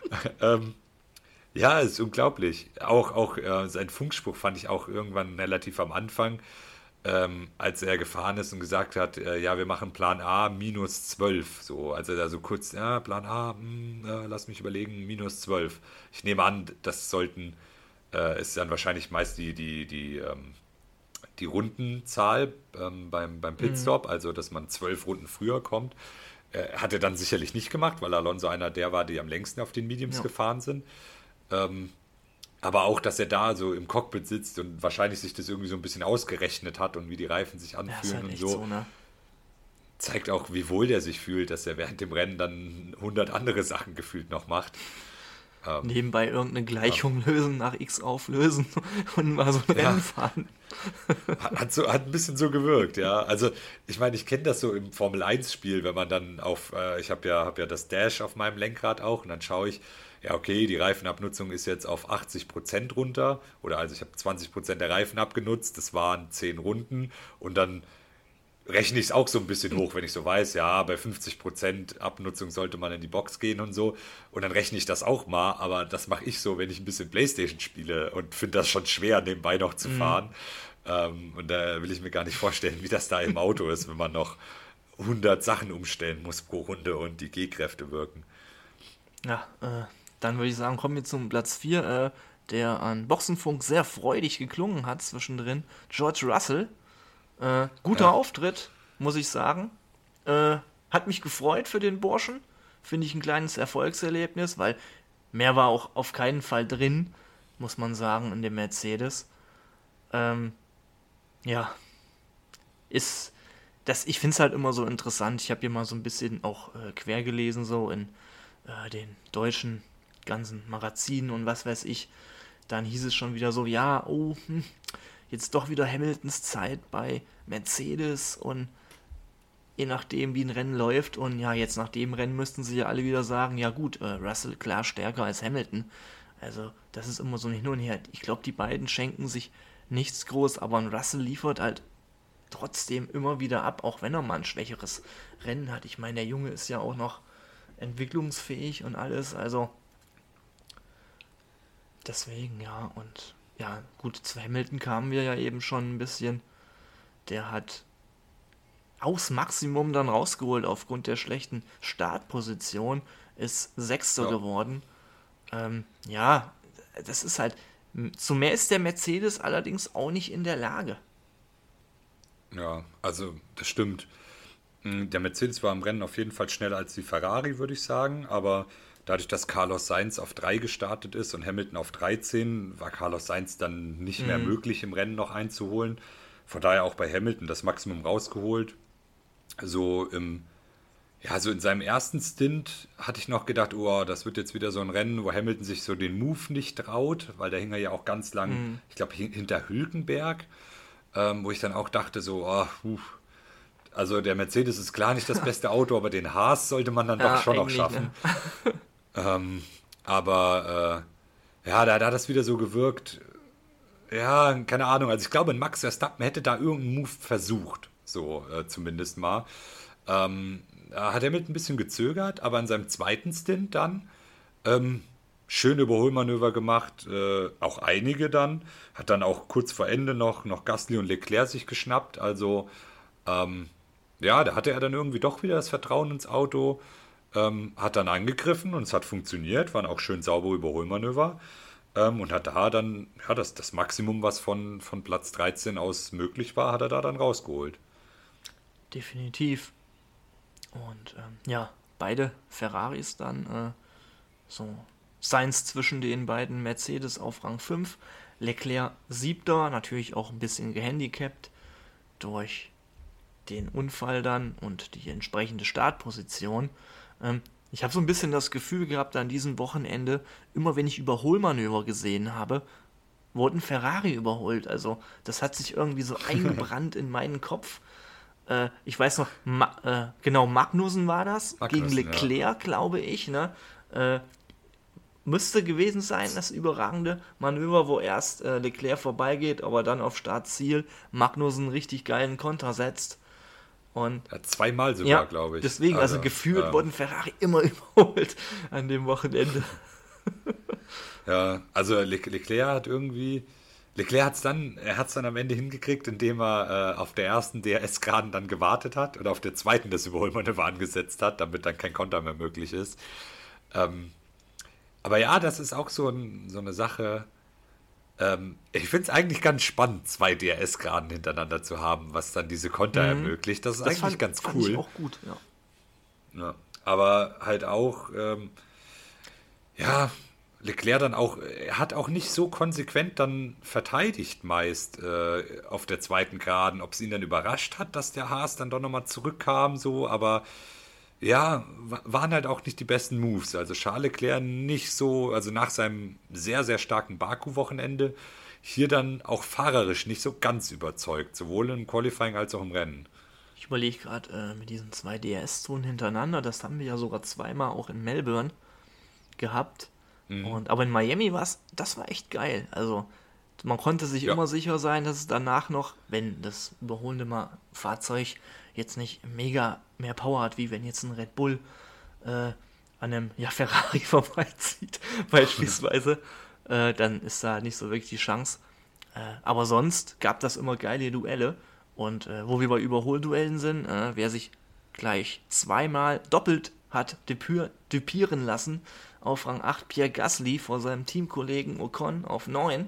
Ja, es ist unglaublich. Auch sein Funkspruch fand ich auch irgendwann relativ am Anfang, als er gefahren ist und gesagt hat, ja, wir machen Plan A -12. So, als er da so kurz, ja, Plan A, lass mich überlegen, -12. Ich nehme an, das ist dann wahrscheinlich meist die Rundenzahl beim Pitstop, also dass man 12 Runden früher kommt. Hat er dann sicherlich nicht gemacht, weil Alonso einer der war, die am längsten auf den Mediums Ja. gefahren sind. Aber auch, dass er da so im Cockpit sitzt und wahrscheinlich sich das irgendwie so ein bisschen ausgerechnet hat und wie die Reifen sich Ja, ist anfühlen halt und echt so, so, ne? zeigt auch, wie wohl der sich fühlt, dass er während dem Rennen dann 100 andere Sachen gefühlt noch macht. Nebenbei irgendeine Gleichung lösen, nach X auflösen und mal so ein Ja. Rennen fahren. Hat ein bisschen so gewirkt, ja. Also, ich meine, ich kenne das so im Formel-1-Spiel, wenn man dann ich hab ja das Dash auf meinem Lenkrad auch und dann schaue ich, ja, okay, die Reifenabnutzung ist jetzt auf 80% runter oder also ich habe 20% der Reifen abgenutzt, das waren 10 Runden und dann rechne ich es auch so ein bisschen hoch, wenn ich so weiß, ja, bei 50% Abnutzung sollte man in die Box gehen und so. Und dann rechne ich das auch mal, aber das mache ich so, wenn ich ein bisschen PlayStation spiele und finde das schon schwer, nebenbei noch zu fahren. Und da will ich mir gar nicht vorstellen, wie das da im Auto ist, wenn man noch 100 Sachen umstellen muss pro Runde und die G-Kräfte wirken. Ja, dann würde ich sagen, kommen wir zum Platz 4, der an Boxenfunk sehr freudig geklungen hat zwischendrin. George Russell. Guter Ja. Auftritt, muss ich sagen. Hat mich gefreut für den Burschen. Finde ich ein kleines Erfolgserlebnis, weil mehr war auch auf keinen Fall drin, muss man sagen, in dem Mercedes. Ja, ich finde es halt immer so interessant. Ich habe hier mal so ein bisschen auch quer gelesen, so in den deutschen ganzen Magazinen und was weiß ich. Dann hieß es schon wieder so, ja, oh, jetzt doch wieder Hamiltons Zeit bei Mercedes und je nachdem, wie ein Rennen läuft und ja, jetzt nach dem Rennen müssten sie ja alle wieder sagen, ja gut, Russell klar stärker als Hamilton. Also, das ist immer so ein Hin und Her. Ich glaube, die beiden schenken sich nichts groß, aber ein Russell liefert halt trotzdem immer wieder ab, auch wenn er mal ein schwächeres Rennen hat. Ich meine, der Junge ist ja auch noch entwicklungsfähig und alles, also deswegen, ja, und ja, gut, zu Hamilton kamen wir ja eben schon ein bisschen. Der hat aus Maximum dann rausgeholt aufgrund der schlechten Startposition, ist Sechster Ja. geworden. Ja, das ist halt, zu mehr ist der Mercedes allerdings auch nicht in der Lage. Ja, also das stimmt. Der Mercedes war im Rennen auf jeden Fall schneller als die Ferrari, würde ich sagen, aber dadurch, dass Carlos Sainz auf 3 gestartet ist und Hamilton auf 13, war Carlos Sainz dann nicht mehr möglich, im Rennen noch einzuholen. Von daher auch bei Hamilton das Maximum rausgeholt. So in seinem ersten Stint hatte ich noch gedacht, oh, das wird jetzt wieder so ein Rennen, wo Hamilton sich so den Move nicht traut, weil da hing er ja auch ganz lang, ich glaube, hinter Hülkenberg, wo ich dann auch dachte so, also der Mercedes ist klar nicht das beste Auto, aber den Haas sollte man dann doch Ja, schon noch eigentlich, schaffen. ne? Aber ja, da hat das wieder so gewirkt. Ja, keine Ahnung. Also ich glaube, Max Verstappen hätte da irgendeinen Move versucht. So zumindest mal. Da hat er mit ein bisschen gezögert, aber in seinem zweiten Stint dann schöne Überholmanöver gemacht. Auch einige dann. Hat dann auch kurz vor Ende noch Gasly und Leclerc sich geschnappt. Also ja, da hatte er dann irgendwie doch wieder das Vertrauen ins Auto. Hat dann angegriffen und es hat funktioniert, waren auch schön saubere Überholmanöver und hat da dann, ja, das Maximum, was von Platz 13 aus möglich war, hat er da dann rausgeholt. Definitiv. Und ja, beide Ferraris dann so Sainz zwischen den beiden Mercedes auf Rang 5, Leclerc 7. Natürlich auch ein bisschen gehandicapt durch den Unfall dann und die entsprechende Startposition. Ich habe so ein bisschen das Gefühl gehabt an diesem Wochenende, immer wenn ich Überholmanöver gesehen habe, wurden Ferrari überholt. Also das hat sich irgendwie so eingebrannt in meinen Kopf. Ich weiß noch, genau, Magnussen war das, gegen Leclerc, glaube ich. Ne? Müsste gewesen sein, das überragende Manöver, wo erst Leclerc vorbeigeht, aber dann auf Startziel Magnussen einen richtig geilen Konter setzt. Und ja, zweimal sogar, glaube ich. Deswegen, also gefühlt wurden Ferrari immer überholt an dem Wochenende. Ja, also Leclerc hat es dann am Ende hingekriegt, indem er auf der ersten DRS-Geraden dann gewartet hat und auf der zweiten das Überholmanöver angesetzt hat, damit dann kein Konter mehr möglich ist. Aber ja, das ist auch so eine Sache. Ich finde es eigentlich ganz spannend, 2 DRS-Geraden hintereinander zu haben, was dann diese Konter ermöglicht. Das ist eigentlich ganz cool. Fand ich auch gut, ja. Ja, aber halt auch, Leclerc dann auch, er hat auch nicht so konsequent dann verteidigt meist auf der zweiten Geraden, ob es ihn dann überrascht hat, dass der Haas dann doch nochmal zurückkam, so, aber ja, waren halt auch nicht die besten Moves. Also Charles Leclerc nicht so, also nach seinem sehr, sehr starken Baku-Wochenende, hier dann auch fahrerisch nicht so ganz überzeugt, sowohl im Qualifying als auch im Rennen. Ich überlege gerade mit diesen 2 DRS-Zonen hintereinander, das haben wir ja sogar zweimal auch in Melbourne gehabt. Aber in Miami das war echt geil. Also man konnte sich immer sicher sein, dass es danach noch, wenn das überholende Fahrzeug jetzt nicht mega mehr Power hat, wie wenn jetzt ein Red Bull an einem Ferrari vorbeizieht, beispielsweise, dann ist da nicht so wirklich die Chance. Aber sonst gab das immer geile Duelle. Und wo wir bei Überholduellen sind, wer sich gleich zweimal doppelt hat düpieren lassen, auf Rang 8 Pierre Gasly vor seinem Teamkollegen Ocon auf 9,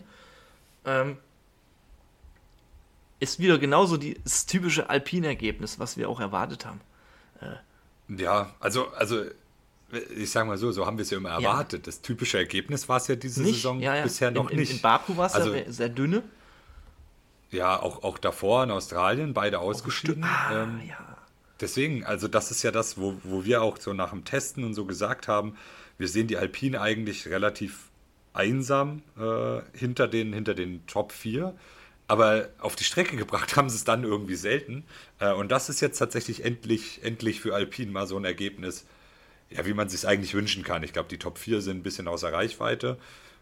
ist wieder genauso das typische Alpine-Ergebnis, was wir auch erwartet haben. Ja, also ich sage mal so haben wir es ja immer erwartet. Das typische Ergebnis war es ja diese Saison bisher noch nicht. In Baku war es ja sehr dünne. Ja, auch davor in Australien, beide ausgeschieden. Deswegen, also das ist ja das, wo wir auch so nach dem Testen und so gesagt haben, wir sehen die Alpine eigentlich relativ einsam hinter den Top 4, aber auf die Strecke gebracht haben sie es dann irgendwie selten. Und das ist jetzt tatsächlich endlich für Alpine mal so ein Ergebnis, ja, wie man es sich eigentlich wünschen kann. Ich glaube, die Top 4 sind ein bisschen außer Reichweite.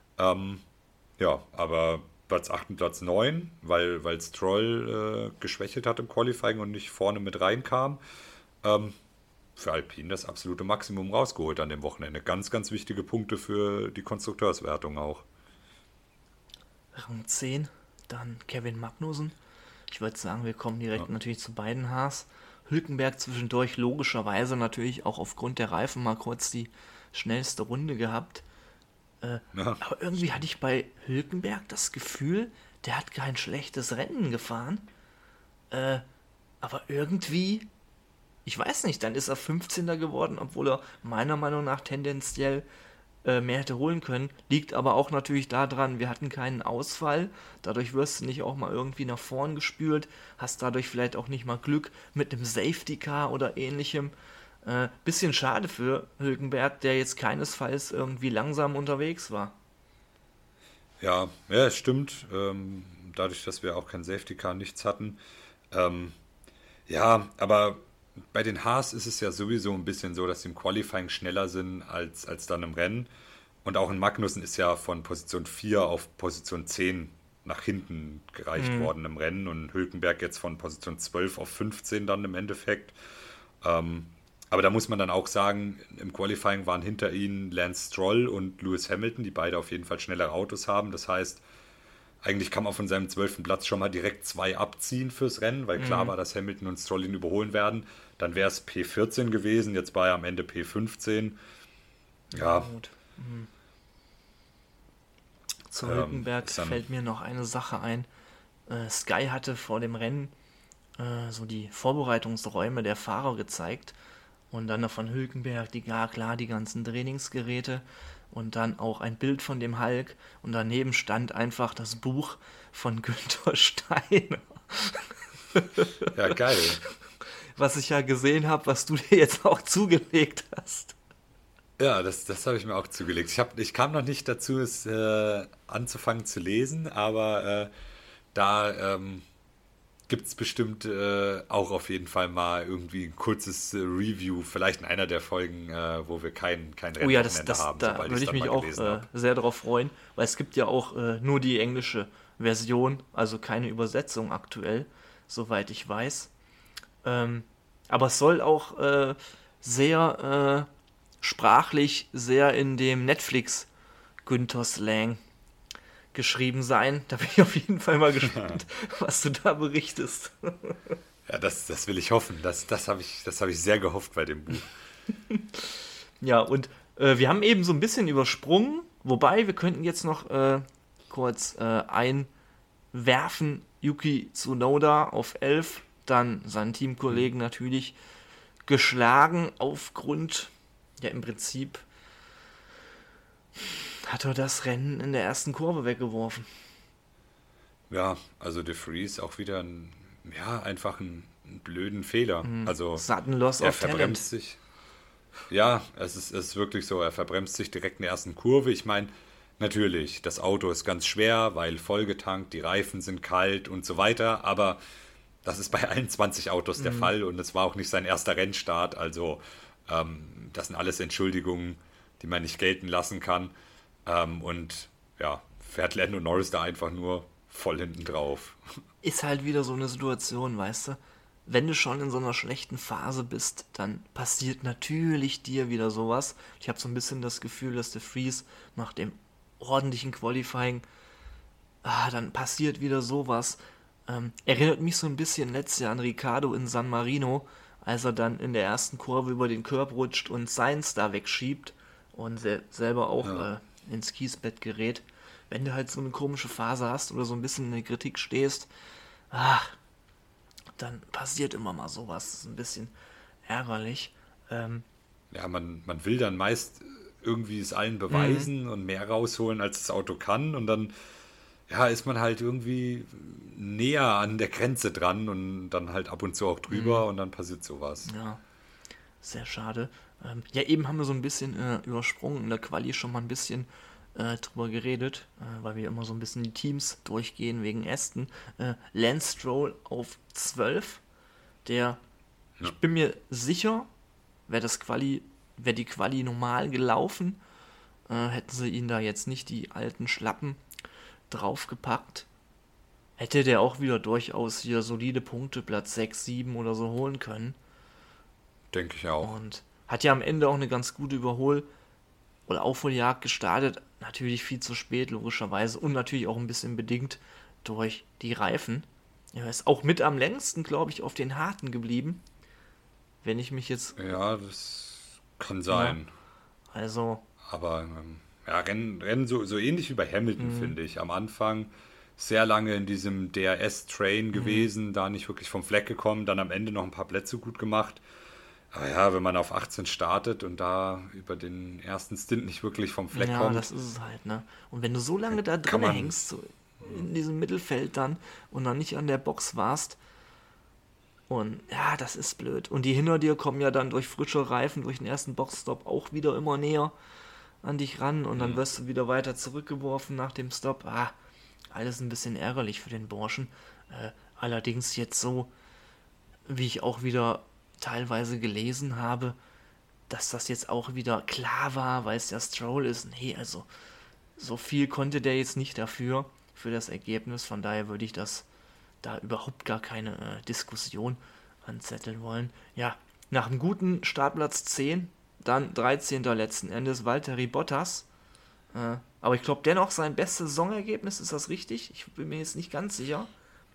Aber Platz 8 und Platz 9, weil Stroll geschwächelt hat im Qualifying und nicht vorne mit reinkam. Für Alpine das absolute Maximum rausgeholt an dem Wochenende. Ganz, ganz wichtige Punkte für die Konstrukteurswertung auch. Rang 10, dann Kevin Magnussen. Ich würde sagen, wir kommen direkt natürlich zu beiden Haas. Hülkenberg zwischendurch logischerweise natürlich auch aufgrund der Reifen mal kurz die schnellste Runde gehabt. Aber irgendwie hatte ich bei Hülkenberg das Gefühl, der hat kein schlechtes Rennen gefahren. Aber irgendwie, ich weiß nicht, dann ist er 15. geworden, obwohl er meiner Meinung nach tendenziell mehr hätte holen können. Liegt aber auch natürlich daran, wir hatten keinen Ausfall. Dadurch wirst du nicht auch mal irgendwie nach vorn gespült. Hast dadurch vielleicht auch nicht mal Glück mit einem Safety Car oder ähnlichem. Bisschen schade für Hülkenberg, der jetzt keinesfalls irgendwie langsam unterwegs war. Ja, stimmt. Dadurch, dass wir auch kein Safety Car, nichts hatten. Aber bei den Haas ist es ja sowieso ein bisschen so, dass sie im Qualifying schneller sind als dann im Rennen. Und auch in Magnussen ist ja von Position 4 auf Position 10 nach hinten gereicht worden im Rennen und Hülkenberg jetzt von Position 12 auf 15 dann im Endeffekt. Aber da muss man dann auch sagen, im Qualifying waren hinter ihnen Lance Stroll und Lewis Hamilton, die beide auf jeden Fall schnellere Autos haben. Das heißt, eigentlich kann man von seinem 12. Platz schon mal direkt 2 abziehen fürs Rennen, weil klar war, dass Hamilton und Stroll ihn überholen werden. Dann wäre es P14 gewesen, jetzt war er am Ende P15. Ja. Gut. Zu Hülkenberg fällt mir noch eine Sache ein. Sky hatte vor dem Rennen so die Vorbereitungsräume der Fahrer gezeigt und dann von Hülkenberg die ganzen Trainingsgeräte und dann auch ein Bild von dem Hulk und daneben stand einfach das Buch von Günther Steiner. Ja, geil. Was ich ja gesehen habe, was du dir jetzt auch zugelegt hast. Ja, das habe ich mir auch zugelegt. Ich kam noch nicht dazu, es anzufangen zu lesen, aber da gibt es bestimmt auch auf jeden Fall mal irgendwie ein kurzes Review, vielleicht in einer der Folgen, wo wir kein Oh ja, Rennwochenende haben, da sobald würde ich ich dann mich mal auch gelesen habe. sehr darauf freuen, weil es gibt ja auch nur die englische Version, also keine Übersetzung aktuell, soweit ich weiß. Aber es soll auch sehr sprachlich sehr in dem Netflix Günther-Slang geschrieben sein. Da bin ich auf jeden Fall mal gespannt, was du da berichtest. Ja, das will ich hoffen. Das hab ich sehr gehofft bei dem Buch. Ja, und wir haben eben so ein bisschen übersprungen, wobei wir könnten jetzt noch kurz einwerfen. Yuki Tsunoda auf 11, dann seinen Teamkollegen natürlich geschlagen aufgrund, ja im Prinzip hat er das Rennen in der ersten Kurve weggeworfen. Ja, also De Vries auch wieder einfach einen blöden Fehler. Also Sudden Loss er of Talent. verbremst sich. Ja, es ist wirklich so, er verbremst sich direkt in der ersten Kurve. Ich meine, natürlich, das Auto ist ganz schwer, weil vollgetankt, die Reifen sind kalt und so weiter, aber das ist bei allen 20 Autos der Fall und es war auch nicht sein erster Rennstart, also das sind alles Entschuldigungen, die man nicht gelten lassen kann. Und ja, fährt Lando Norris da einfach nur voll hinten drauf. Ist halt wieder so eine Situation, weißt du? Wenn du schon in so einer schlechten Phase bist, dann passiert natürlich dir wieder sowas. Ich habe so ein bisschen das Gefühl, dass der Vries nach dem ordentlichen Qualifying, dann passiert wieder sowas. Erinnert mich so ein bisschen letztes Jahr an Ricciardo in San Marino, als er dann in der ersten Kurve über den Curb rutscht und Sainz da wegschiebt und selber auch ins Kiesbett gerät. Wenn du halt so eine komische Phase hast oder so ein bisschen in der Kritik stehst, dann passiert immer mal sowas. Das ist ein bisschen ärgerlich. Ja, man will dann meist irgendwie es allen beweisen und mehr rausholen, als das Auto kann. Und dann ist man halt irgendwie näher an der Grenze dran und dann halt ab und zu auch drüber und dann passiert sowas. Ja, sehr schade. Ja, eben haben wir so ein bisschen übersprungen in der Quali schon mal ein bisschen drüber geredet, weil wir immer so ein bisschen die Teams durchgehen wegen Aston. Lance Stroll auf 12, ich bin mir sicher, wäre die Quali normal gelaufen, hätten sie ihn da jetzt nicht die alten Schlappen draufgepackt, hätte der auch wieder durchaus hier solide Punkte, Platz 6, 7 oder so holen können. Denke ich auch. Und hat ja am Ende auch eine ganz gute oder Aufholjagd gestartet. Natürlich viel zu spät, logischerweise. Und natürlich auch ein bisschen bedingt durch die Reifen. Er ist auch mit am längsten, glaube ich, auf den harten geblieben. Wenn ich mich jetzt... Ja, das kann sein. Ja, also... Aber Rennen so ähnlich wie bei Hamilton, finde ich. Am Anfang sehr lange in diesem DRS-Train gewesen, da nicht wirklich vom Fleck gekommen, dann am Ende noch ein paar Plätze gut gemacht. Aber ja, wenn man auf 18 startet und da über den ersten Stint nicht wirklich vom Fleck kommt. Ja, das ist es halt, ne? Und wenn du so lange da drin hängst, so in diesem Mittelfeld dann und dann nicht an der Box warst, und ja, das ist blöd. Und die hinter dir kommen ja dann durch frische Reifen, durch den ersten Boxstop auch wieder immer näher an dich ran und dann wirst du wieder weiter zurückgeworfen nach dem Stop. Alles ein bisschen ärgerlich für den Burschen. Allerdings jetzt so, wie ich auch wieder teilweise gelesen habe, dass das jetzt auch wieder klar war, weil es der Stroll ist. Nee, also so viel konnte der jetzt nicht dafür, für das Ergebnis. Von daher würde ich das da überhaupt gar keine Diskussion anzetteln wollen. Ja, nach einem guten Startplatz 10, dann 13. letzten Endes Valtteri Bottas. Aber ich glaube dennoch sein bestes Saisonergebnis, ist das richtig? Ich bin mir jetzt nicht ganz sicher.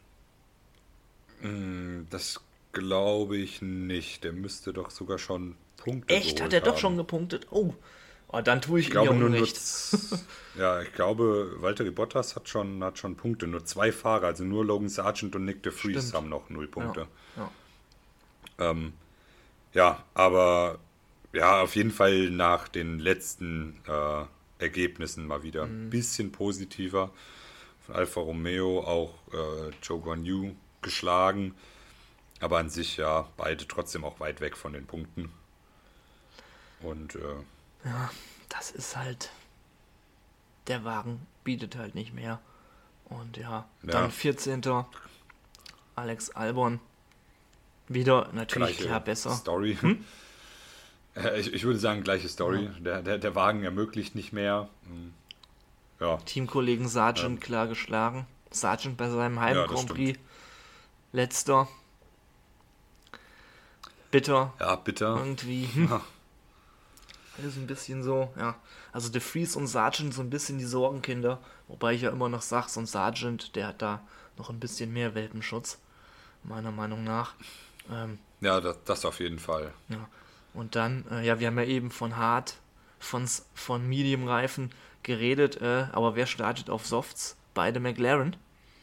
Das glaube ich nicht. Der müsste doch sogar schon Punkte Echt? Hat er doch schon gepunktet? Oh, dann tue ich ihm ja Unrecht. Ja, ich glaube, Valtteri Bottas hat schon Punkte. Nur 2 Fahrer, also nur Logan Sargent und Nick de Vries haben noch 0 Punkte. Aber auf jeden Fall nach den letzten Ergebnissen mal wieder ein bisschen positiver. Von Alfa Romeo auch Zhou Guanyu geschlagen. Aber an sich beide trotzdem auch weit weg von den Punkten. Und Das ist halt, der Wagen bietet halt nicht mehr. Und dann 14. Alex Albon. Wieder natürlich Gleiche klar besser. Story. Ich würde sagen, gleiche Story. Ja. Der Wagen ermöglicht nicht mehr. Ja. Teamkollegen Sargent klar geschlagen. Sargent bei seinem Heim-Grand Prix. Letzter. Bitter. Ja, bitter. Irgendwie. Alles ein bisschen so, ja. Also De Vries und Sargent so ein bisschen die Sorgenkinder. Wobei ich ja immer noch sage, so ein Sargent, der hat da noch ein bisschen mehr Welpenschutz. Meiner Meinung nach. Ja, das auf jeden Fall. Ja. Und dann, wir haben ja eben von Hard, von Medium-Reifen geredet, aber wer startet auf Softs? Beide McLaren.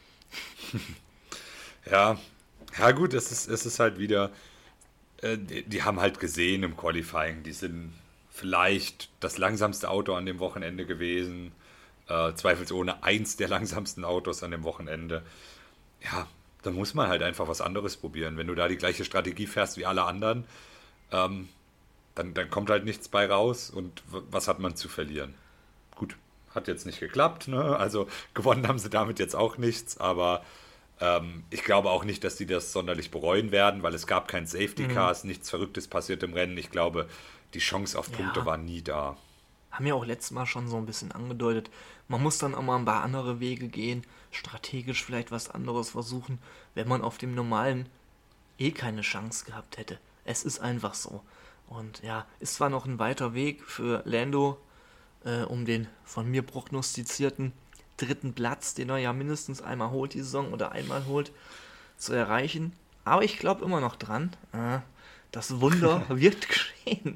Ja, gut, es ist halt wieder, die haben halt gesehen im Qualifying, die sind vielleicht das langsamste Auto an dem Wochenende gewesen, zweifelsohne eins der langsamsten Autos an dem Wochenende. Ja, da muss man halt einfach was anderes probieren. Wenn du da die gleiche Strategie fährst wie alle anderen, dann kommt halt nichts bei raus und was hat man zu verlieren? Gut, hat jetzt nicht geklappt, ne? Also gewonnen haben sie damit jetzt auch nichts, aber ich glaube auch nicht, dass die das sonderlich bereuen werden, weil es gab kein Safety Cars, nichts Verrücktes passiert im Rennen. Ich glaube, die Chance auf Punkte war nie da. Haben ja auch letztes Mal schon so ein bisschen angedeutet, man muss dann auch mal ein paar andere Wege gehen, strategisch vielleicht was anderes versuchen, wenn man auf dem normalen keine Chance gehabt hätte. Es ist einfach so. Und ja, ist zwar noch ein weiter Weg für Lando, um den von mir prognostizierten 3. Platz, den er ja mindestens einmal holt die Saison oder einmal holt, zu erreichen. Aber ich glaube immer noch dran. Das Wunder wird geschehen.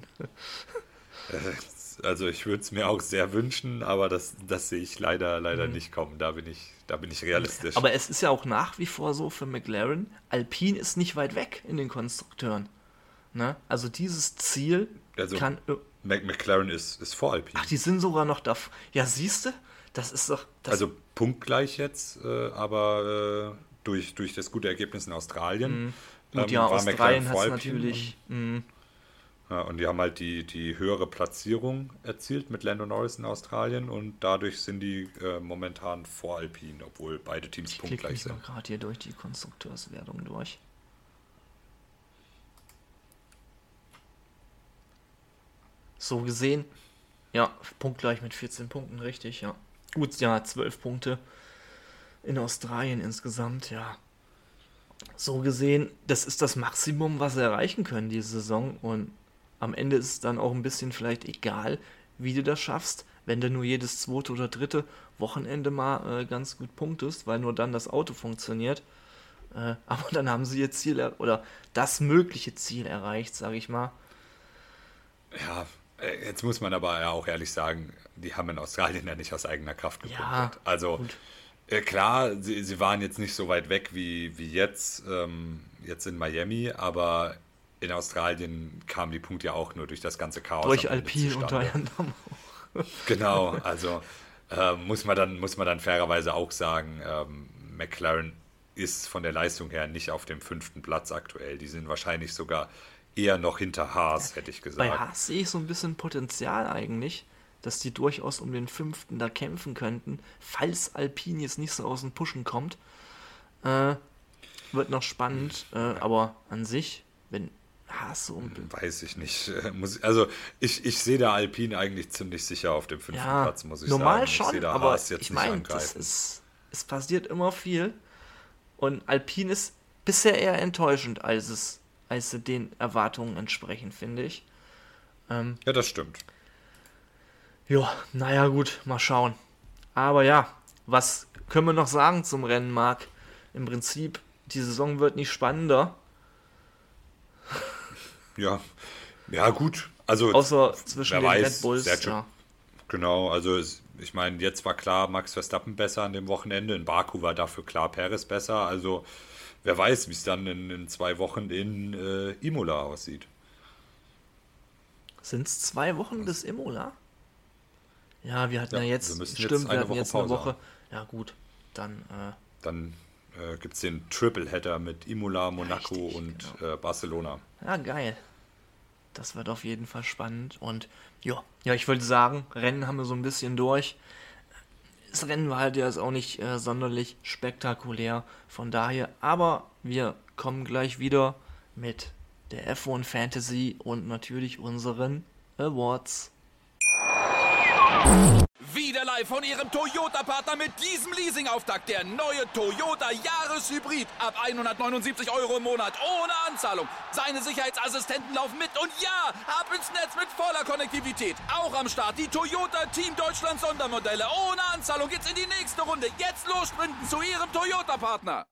Also ich würde es mir auch sehr wünschen, aber das sehe ich leider nicht kommen. Da bin ich realistisch. Aber es ist ja auch nach wie vor so für McLaren, Alpine ist nicht weit weg in den Konstrukteuren. Ne? Also dieses Ziel kann... McLaren ist vor Alpine. Ach, die sind sogar noch da. Ja, siehst du? Das ist doch... Also punktgleich jetzt, aber durch das gute Ergebnis in Australien. Gut, ja, Australien hat es natürlich... Ja, und die haben halt die höhere Platzierung erzielt mit Lando Norris in Australien und dadurch sind die momentan vor Alpine, obwohl beide Teams punktgleich sind. Ich klicke gerade hier durch die Konstrukteurswertung durch. So gesehen, ja, punktgleich mit 14 Punkten, richtig, ja. Gut, ja, 12 Punkte in Australien insgesamt, ja. So gesehen, das ist das Maximum, was sie erreichen können diese Saison und am Ende ist es dann auch ein bisschen vielleicht egal, wie du das schaffst, wenn du nur jedes 2. oder 3. Wochenende mal ganz gut punktest, weil nur dann das Auto funktioniert. Aber dann haben sie ihr Ziel oder das mögliche Ziel erreicht, sage ich mal. Ja, jetzt muss man aber ja auch ehrlich sagen, die haben in Australien ja nicht aus eigener Kraft gepunktet. Ja, also klar, sie waren jetzt nicht so weit weg wie jetzt in Miami, aber in Australien kamen die Punkte ja auch nur durch das ganze Chaos. Durch Alpine unter anderem. Genau, also muss man dann fairerweise auch sagen, McLaren ist von der Leistung her nicht auf dem 5. Platz aktuell. Die sind wahrscheinlich sogar eher noch hinter Haas, hätte ich gesagt. Bei Haas sehe ich so ein bisschen Potenzial eigentlich, dass die durchaus um den 5. da kämpfen könnten, falls Alpine jetzt nicht so aus dem Pushen kommt. Wird noch spannend, aber an sich, wenn Haas so... Weiß ich nicht. Also ich sehe da Alpine eigentlich ziemlich sicher auf dem 5. Platz, muss ich normal sagen. Normal schon, aber ich meine, es passiert immer viel und Alpine ist bisher eher enttäuschend, als sie den Erwartungen entsprechen, finde ich. Ja, das stimmt. Ja, naja gut, mal schauen. Aber ja, was können wir noch sagen zum Rennen, Marc? Im Prinzip, die Saison wird nicht spannender. Ja gut. Also, außer zwischen den Red Bulls. Ja. Genau, also ich meine, jetzt war klar Max Verstappen besser an dem Wochenende. In Baku war dafür klar Perez besser. Also wer weiß, wie es dann in 2 Wochen in Imola aussieht. Sind es 2 Wochen bis Imola? Ja, wir hatten jetzt eine Woche. Ja gut, dann gibt es den Triple-Header mit Imola, Monaco und Barcelona. Ja, geil. Das wird auf jeden Fall spannend. Und ja, ich würde sagen, Rennen haben wir so ein bisschen durch. Das Rennen war halt jetzt auch nicht sonderlich spektakulär. Von daher, aber wir kommen gleich wieder mit der F1 Fantasy und natürlich unseren Awards. Wieder live von Ihrem Toyota-Partner mit diesem Leasing-Auftakt. Der neue Toyota Jahreshybrid. Ab 179 € im Monat. Ohne Anzahlung. Seine Sicherheitsassistenten laufen mit. Und ja, ab ins Netz mit voller Konnektivität. Auch am Start die Toyota Team Deutschland Sondermodelle. Ohne Anzahlung geht's in die nächste Runde. Jetzt los sprinten zu Ihrem Toyota-Partner.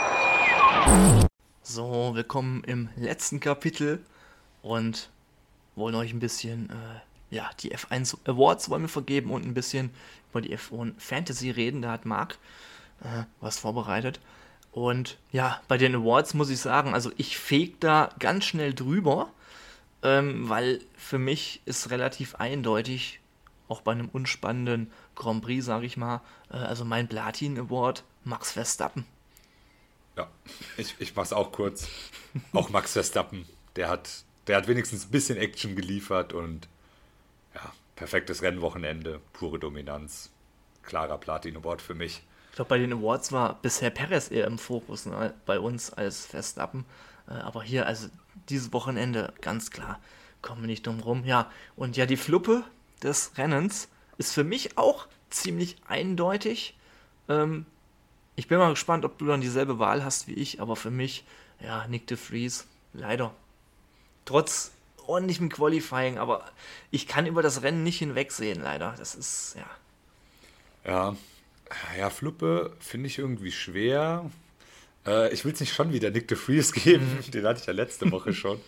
So, willkommen im letzten Kapitel und wollen euch ein bisschen... die F1 Awards wollen wir vergeben und ein bisschen über die F1 Fantasy reden. Da hat Marc was vorbereitet. Und ja, bei den Awards muss ich sagen, also ich feg da ganz schnell drüber, weil für mich ist relativ eindeutig, auch bei einem unspannenden Grand Prix, sage ich mal, also mein Platin Award, Max Verstappen. Ja, ich mach's auch kurz. Auch Max Verstappen, der hat wenigstens ein bisschen Action geliefert und ja, perfektes Rennwochenende, pure Dominanz. Klarer Platin-Award für mich. Ich glaube, bei den Awards war bisher Perez eher im Fokus, ne, bei uns als Verstappen. Aber hier, also dieses Wochenende, ganz klar, kommen wir nicht drum rum. Ja, und ja, die Fluppe des Rennens ist für mich auch ziemlich eindeutig. Ich bin mal gespannt, ob du dann dieselbe Wahl hast wie ich, aber für mich, ja, Nyck de Vries, leider. Trotz ordentlichem Qualifying, aber ich kann über das Rennen nicht hinwegsehen, leider. Das ist, ja. Ja, Fluppe finde ich irgendwie schwer. Ich will es nicht schon wieder Nyck de Vries geben, den hatte ich ja letzte Woche schon.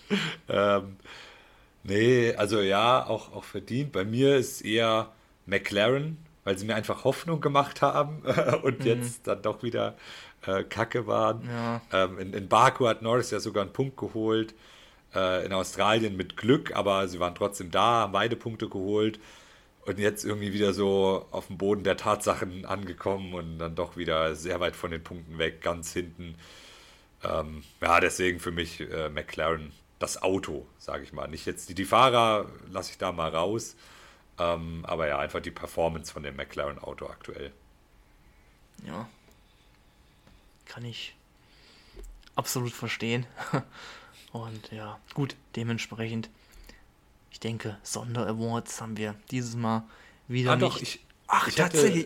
Nee, also ja, auch verdient. Bei mir ist eher McLaren, weil sie mir einfach Hoffnung gemacht haben und jetzt dann doch wieder Kacke waren. Ja. In Baku hat Norris ja sogar einen Punkt geholt. In Australien mit Glück, aber sie waren trotzdem da, haben beide Punkte geholt und jetzt irgendwie wieder so auf dem Boden der Tatsachen angekommen und dann doch wieder sehr weit von den Punkten weg, ganz hinten. Deswegen für mich McLaren das Auto, sage ich mal. Nicht jetzt die Fahrer lasse ich da mal raus, aber ja, einfach die Performance von dem McLaren-Auto aktuell. Ja, kann ich absolut verstehen. Und ja, gut, dementsprechend, ich denke, Sonderawards haben wir dieses Mal wieder nicht. Doch, ich tatsächlich.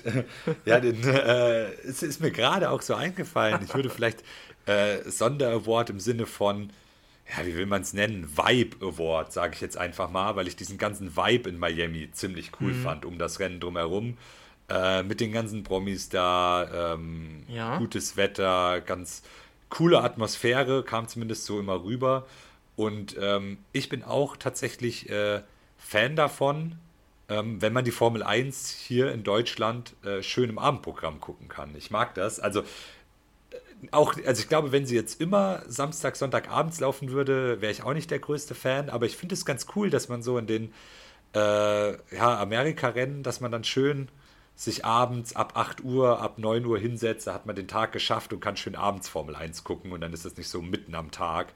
Es ist mir gerade auch so eingefallen. Ich würde vielleicht Sonderaward im Sinne von, ja, wie will man es nennen? Vibe Award, sage ich jetzt einfach mal, weil ich diesen ganzen Vibe in Miami ziemlich cool fand, um das Rennen drumherum. Mit den ganzen Promis da, gutes Wetter, ganz coole Atmosphäre, kam zumindest so immer rüber. Und ich bin auch tatsächlich Fan davon, wenn man die Formel 1 hier in Deutschland schön im Abendprogramm gucken kann. Ich mag das. Also ich glaube, wenn sie jetzt immer Samstag, Sonntag abends laufen würde, wäre ich auch nicht der größte Fan. Aber ich finde es ganz cool, dass man so in den Amerika-Rennen, dass man dann schön sich abends ab 8 Uhr, ab 9 Uhr hinsetzt, da hat man den Tag geschafft und kann schön abends Formel 1 gucken und dann ist das nicht so mitten am Tag.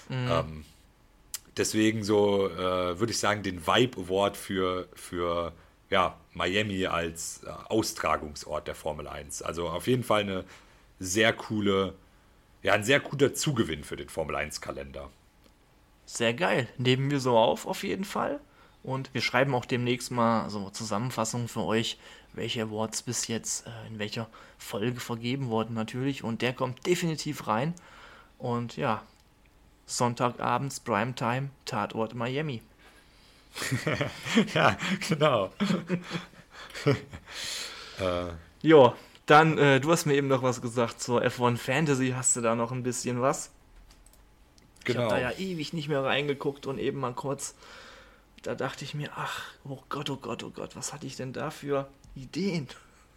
Deswegen so würde ich sagen, den Vibe Award für Miami als Austragungsort der Formel 1. Also auf jeden Fall ein sehr guter Zugewinn für den Formel 1 Kalender. Sehr geil. Nehmen wir so auf jeden Fall. Und wir schreiben auch demnächst mal so Zusammenfassungen für euch, welche Awards bis jetzt in welcher Folge vergeben wurden natürlich. Und der kommt definitiv rein. Und ja, Sonntagabends, Primetime, Tatort Miami. Ja, genau. Ja, dann, du hast mir eben noch was gesagt zur F1 Fantasy. Hast du da noch ein bisschen was? Genau. Ich habe da ja ewig nicht mehr reingeguckt und eben mal kurz, da dachte ich mir, oh Gott, was hatte ich denn da für Ideen?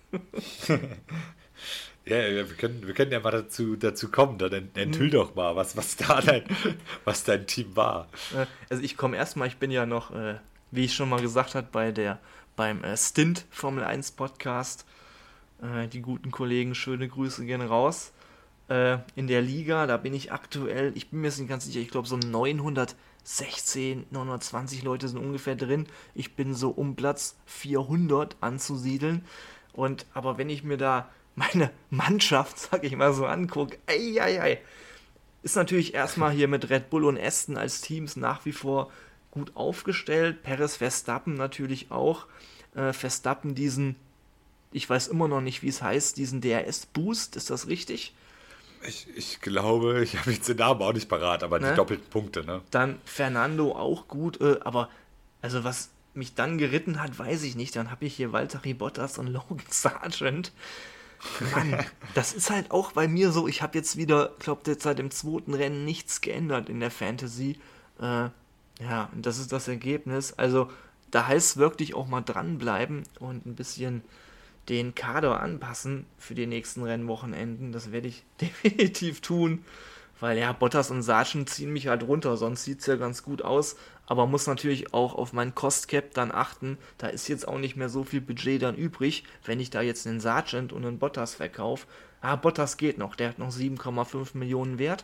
Ja, wir können ja mal dazu kommen, dann enthüll doch mal, was dein Team war. Also ich komme erstmal, ich bin ja noch, wie ich schon mal gesagt habe, beim Stint Formel 1 Podcast. Die guten Kollegen, schöne Grüße gehen raus. in der Liga. Da bin ich aktuell, ich bin mir jetzt nicht ganz sicher, ich glaube so 916, 920 Leute sind ungefähr drin. Ich bin so um Platz 400 anzusiedeln. Aber wenn ich mir da meine Mannschaft, sag ich mal so, angucke, ist natürlich erstmal hier mit Red Bull und Aston als Teams nach wie vor gut aufgestellt. Perez, Verstappen natürlich auch. Verstappen ich weiß immer noch nicht, wie es heißt, diesen DRS-Boost, ist das richtig? Ich glaube, ich habe jetzt den Namen auch nicht parat, aber die doppelten Punkte, ne? Dann Fernando auch gut, aber also was mich dann geritten hat, weiß ich nicht. Dann habe ich hier Valtteri Bottas und Logan Sargent. Mann, das ist halt auch bei mir so, ich habe jetzt wieder, glaube jetzt seit dem zweiten Rennen nichts geändert in der Fantasy. Und das ist das Ergebnis. Also da heißt es wirklich auch mal dranbleiben und ein bisschen den Kader anpassen für die nächsten Rennwochenenden. Das werde ich definitiv tun, weil ja, Bottas und Sargent ziehen mich halt runter, sonst sieht es ja ganz gut aus, aber muss natürlich auch auf mein Cost-Cap dann achten. Da ist jetzt auch nicht mehr so viel Budget dann übrig, wenn ich da jetzt einen Sargent und einen Bottas verkaufe. Bottas geht noch, der hat noch 7,5 Millionen Wert.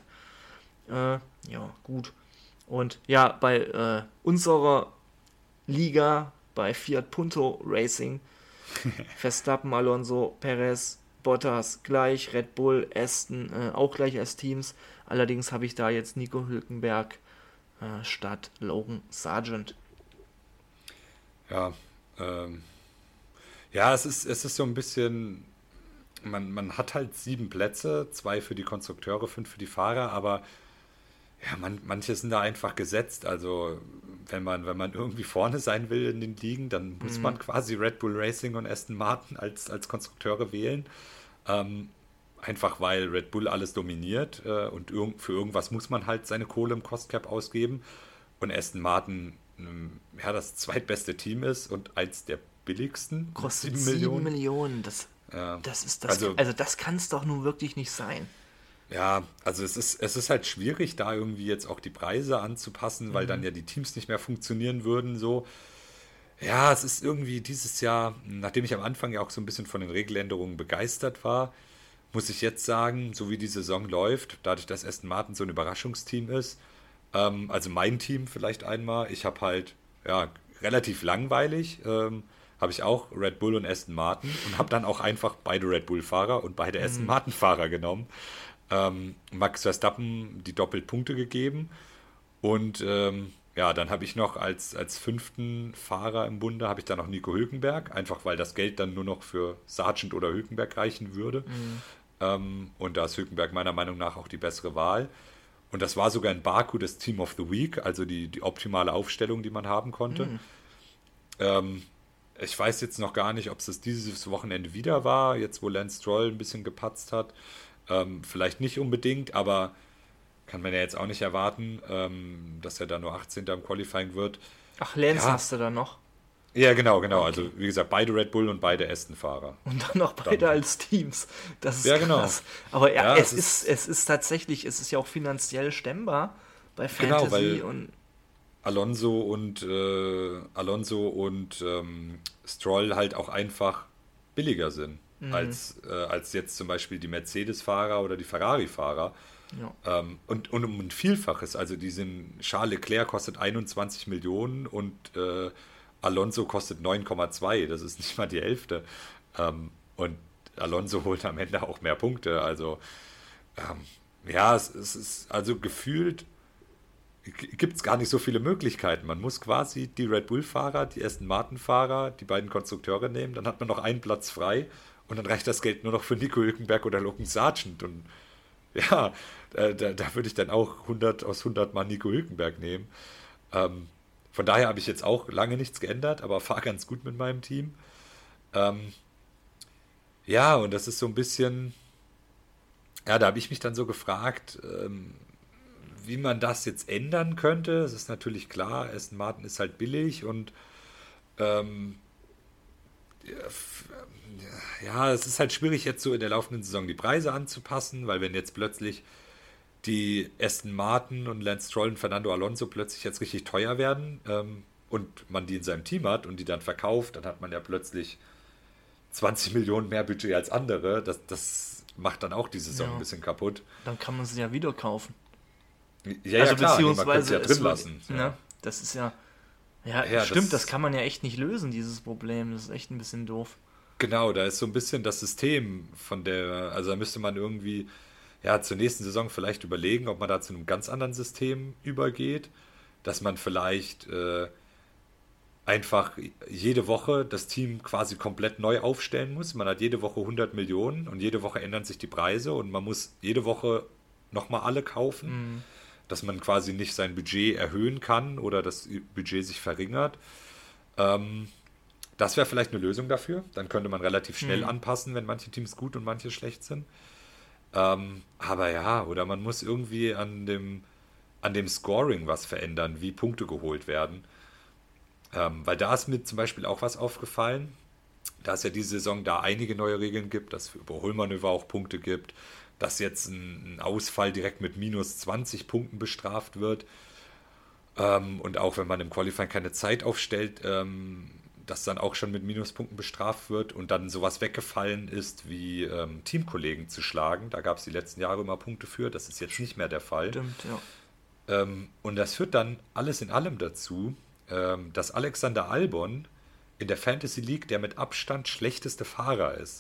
Gut. Und ja, bei unserer Liga, bei Fiat Punto Racing, Verstappen, Alonso, Perez, Bottas gleich, Red Bull, Aston auch gleich als Teams. Allerdings habe ich da jetzt Nico Hülkenberg statt Logan Sargent. Ja, es ist so ein bisschen, man hat halt 7 Plätze, 2 für die Konstrukteure, 5 für die Fahrer, aber ja, manche sind da einfach gesetzt. Also wenn man irgendwie vorne sein will in den Ligen, dann muss man quasi Red Bull Racing und Aston Martin als Konstrukteure wählen. Einfach weil Red Bull alles dominiert und für irgendwas muss man halt seine Kohle im Cost Cap ausgeben. Und Aston Martin das zweitbeste Team ist und eins der billigsten. Kostet 7 Millionen. Das ist das. Also das kann es doch nun wirklich nicht sein. Ja, also es ist halt schwierig, da irgendwie jetzt auch die Preise anzupassen, weil dann ja die Teams nicht mehr funktionieren würden, so. Ja, es ist irgendwie dieses Jahr, nachdem ich am Anfang ja auch so ein bisschen von den Regeländerungen begeistert war, muss ich jetzt sagen, so wie die Saison läuft, dadurch, dass Aston Martin so ein Überraschungsteam ist, also mein Team vielleicht einmal, ich habe halt, relativ langweilig, habe ich auch Red Bull und Aston Martin und habe dann auch einfach beide Red Bull-Fahrer und beide Aston Martin-Fahrer genommen. Max Verstappen die Doppelpunkte gegeben und dann habe ich noch als 5. Fahrer im Bunde habe ich dann noch Nico Hülkenberg, einfach weil das Geld dann nur noch für Sargent oder Hülkenberg reichen würde. Und da ist Hülkenberg meiner Meinung nach auch die bessere Wahl. Und das war sogar in Baku das Team of the Week, also die optimale Aufstellung, die man haben konnte. Ich weiß jetzt noch gar nicht, ob es dieses Wochenende wieder war, jetzt wo Lance Stroll ein bisschen gepatzt hat. Vielleicht nicht unbedingt, aber kann man ja jetzt auch nicht erwarten, dass er da nur 18. im Qualifying wird. Ach, Lance hast du da noch? Ja, genau. Okay. Also, wie gesagt, beide Red Bull und beide Aston-Fahrer. Und dann noch beide als Teams. Das ist krass. Genau. Aber es ist tatsächlich, es ist ja auch finanziell stemmbar bei Fantasy. Genau, weil Alonso und Stroll halt auch einfach billiger sind. Als jetzt zum Beispiel die Mercedes-Fahrer oder die Ferrari-Fahrer. Ja. Und um ein Vielfaches. Also Charles Leclerc kostet 21 Millionen und Alonso kostet 9,2. Das ist nicht mal die Hälfte. Und Alonso holt am Ende auch mehr Punkte. Also es ist also gefühlt gibt es gar nicht so viele Möglichkeiten. Man muss quasi die Red Bull-Fahrer, die Aston Martin-Fahrer, die beiden Konstrukteure nehmen, dann hat man noch einen Platz frei und dann reicht das Geld nur noch für Nico Hülkenberg oder Logan Sargent. Und ja, da würde ich dann auch 100 aus 100 mal Nico Hülkenberg nehmen. Von daher habe ich jetzt auch lange nichts geändert, aber fahre ganz gut mit meinem Team. Und das ist so ein bisschen, da habe ich mich dann so gefragt, wie man das jetzt ändern könnte. Es ist natürlich klar, Aston Martin ist halt billig und es ist halt schwierig jetzt so in der laufenden Saison die Preise anzupassen, weil wenn jetzt plötzlich die Aston Martin und Lance Stroll und Fernando Alonso plötzlich jetzt richtig teuer werden und man die in seinem Team hat und die dann verkauft, dann hat man ja plötzlich 20 Millionen mehr Budget als andere. Das macht dann auch die Saison ein bisschen kaputt. Dann kann man sie ja wieder kaufen. Ja, also klar, beziehungsweise man könnte es ja drin lassen. Ne, das ist ja stimmt, das kann man ja echt nicht lösen, dieses Problem. Das ist echt ein bisschen doof. Genau, da ist so ein bisschen das System also da müsste man irgendwie zur nächsten Saison vielleicht überlegen, ob man da zu einem ganz anderen System übergeht, dass man vielleicht einfach jede Woche das Team quasi komplett neu aufstellen muss. Man hat jede Woche 100 Millionen und jede Woche ändern sich die Preise und man muss jede Woche nochmal alle kaufen, dass man quasi nicht sein Budget erhöhen kann oder das Budget sich verringert. Das wäre vielleicht eine Lösung dafür. Dann könnte man relativ schnell anpassen, wenn manche Teams gut und manche schlecht sind. Aber ja, oder man muss irgendwie an dem Scoring was verändern, wie Punkte geholt werden. Weil da ist mir zum Beispiel auch was aufgefallen, da es ja diese Saison da einige neue Regeln gibt, dass es für Überholmanöver auch Punkte gibt, dass jetzt ein Ausfall direkt mit minus 20 Punkten bestraft wird und auch wenn man im Qualifying keine Zeit aufstellt, das dann auch schon mit Minuspunkten bestraft wird und dann sowas weggefallen ist, wie Teamkollegen zu schlagen. Da gab es die letzten Jahre immer Punkte für, das ist jetzt nicht mehr der Fall. Stimmt, ja. Und das führt dann alles in allem dazu, dass Alexander Albon in der Fantasy League der mit Abstand schlechteste Fahrer ist.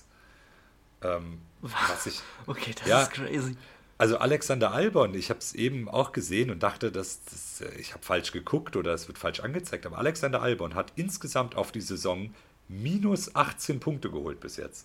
Okay, das ist crazy. Also Alexander Albon, ich habe es eben auch gesehen und dachte, ich habe falsch geguckt oder es wird falsch angezeigt, aber Alexander Albon hat insgesamt auf die Saison minus 18 Punkte geholt bis jetzt.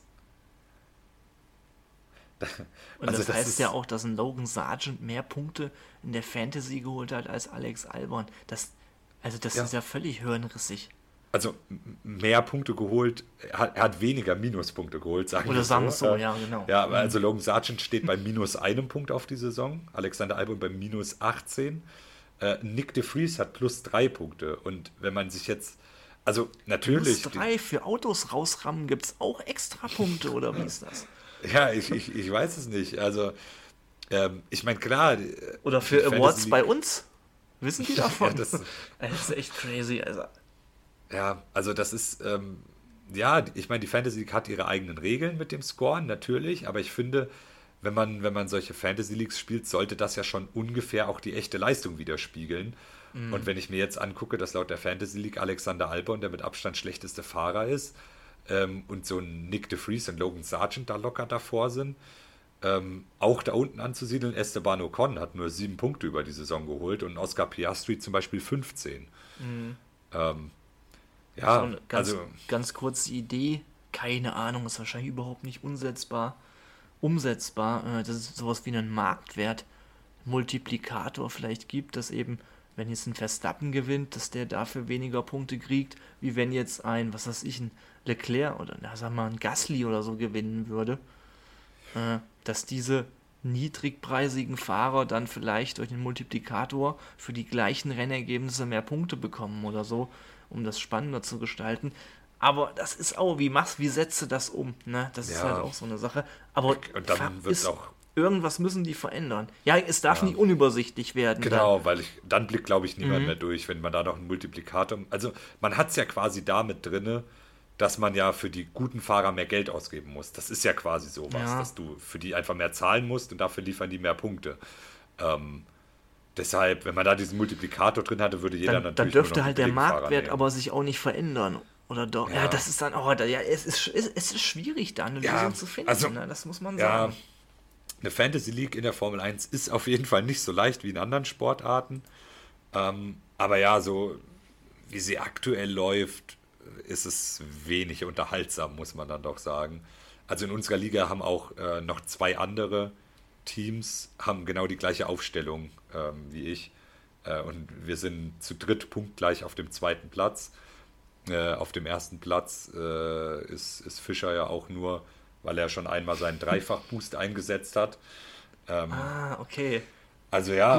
Und also das heißt ja auch, dass ein Logan Sargent mehr Punkte in der Fantasy geholt hat als Alex Albon. Das ist ja völlig hirnrissig. Also mehr Punkte geholt, er hat weniger Minuspunkte geholt, sagen wir so. Oder sagen so, ja, genau. Ja, also Logan Sargent steht bei minus einem Punkt auf die Saison, Alexander Albon bei minus 18. Nick de Vries hat plus 3 Punkte. Und wenn man sich jetzt, also natürlich... Plus 3 für Autos rausrammen, gibt es auch extra Punkte, oder wie ist das? Ja, ich weiß es nicht. Also, ich meine, klar... Oder für Awards bei uns? Wissen die davon? Ja, das ist echt crazy, also... Ja, also das ist, ich meine, die Fantasy League hat ihre eigenen Regeln mit dem Scoren, natürlich, aber ich finde, wenn man solche Fantasy Leagues spielt, sollte das ja schon ungefähr auch die echte Leistung widerspiegeln. Und wenn ich mir jetzt angucke, dass laut der Fantasy League Alexander Albon der mit Abstand schlechteste Fahrer ist und so ein Nick de Vries und Logan Sargent da locker davor sind, auch da unten anzusiedeln, Esteban Ocon hat nur 7 Punkte über die Saison geholt und Oscar Piastri zum Beispiel 15. Ja, so ganz kurz die Idee, keine Ahnung, ist wahrscheinlich überhaupt nicht umsetzbar, dass es sowas wie einen Marktwert-Multiplikator vielleicht gibt, dass eben, wenn jetzt ein Verstappen gewinnt, dass der dafür weniger Punkte kriegt, wie wenn jetzt ein Leclerc oder ein Gasly oder so gewinnen würde, dass diese niedrigpreisigen Fahrer dann vielleicht durch den Multiplikator für die gleichen Rennergebnisse mehr Punkte bekommen oder so, um das spannender zu gestalten. Aber das ist auch, wie setze das um? Ne? Das ist halt auch so eine Sache. Aber und dann wird auch irgendwas müssen die verändern. Ja, es darf nicht unübersichtlich werden. Genau, dann blickt, glaube ich, niemand mehr durch, wenn man da noch einen Multiplikator... Also man hat es ja quasi damit drin, dass man ja für die guten Fahrer mehr Geld ausgeben muss. Das ist ja quasi sowas, dass du für die einfach mehr zahlen musst und dafür liefern die mehr Punkte. Deshalb, wenn man da diesen Multiplikator drin hatte, würde jeder natürlich... Dann dürfte halt der Marktwert aber sich auch nicht verändern. Oder doch? Ja, das ist dann auch... es ist schwierig, da eine Lösung zu finden. Also, ne? Das muss man sagen. Eine Fantasy League in der Formel 1 ist auf jeden Fall nicht so leicht wie in anderen Sportarten. Aber ja, so wie sie aktuell läuft, ist es wenig unterhaltsam, muss man dann doch sagen. Also in unserer Liga haben auch noch 2 andere Teams haben genau die gleiche Aufstellung wie ich. Und wir sind zu dritt punktgleich auf dem 2. Platz. Auf dem 1. Platz ist Fischer ja auch nur, weil er schon einmal seinen Dreifach-Boost eingesetzt hat. Okay. Also ja,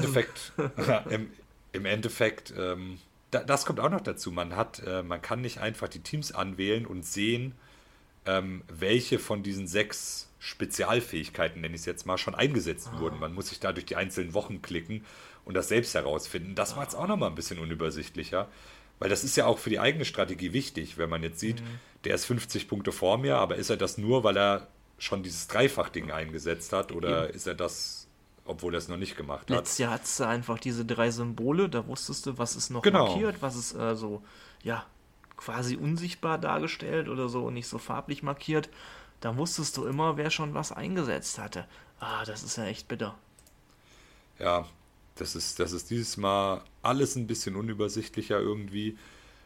im Endeffekt, das kommt auch noch dazu. Man kann nicht einfach die Teams anwählen und sehen, welche von diesen 6 Spezialfähigkeiten, nenne ich es jetzt mal, schon eingesetzt wurden. Man muss sich da durch die einzelnen Wochen klicken und das selbst herausfinden. Das macht es auch nochmal ein bisschen unübersichtlicher, weil das ist ja auch für die eigene Strategie wichtig, wenn man jetzt sieht, der ist 50 Punkte vor mir, aber ist er das nur, weil er schon dieses Dreifach-Ding eingesetzt hat, oder ist er das, obwohl er es noch nicht gemacht hat? Letztes Jahr hattest du einfach diese 3 Symbole, da wusstest du, was ist noch Genau. markiert, was ist so, ja, quasi unsichtbar dargestellt oder so und nicht so farblich markiert. Da wusstest du immer, wer schon was eingesetzt hatte. Das ist ja echt bitter. Ja, das ist dieses Mal alles ein bisschen unübersichtlicher irgendwie.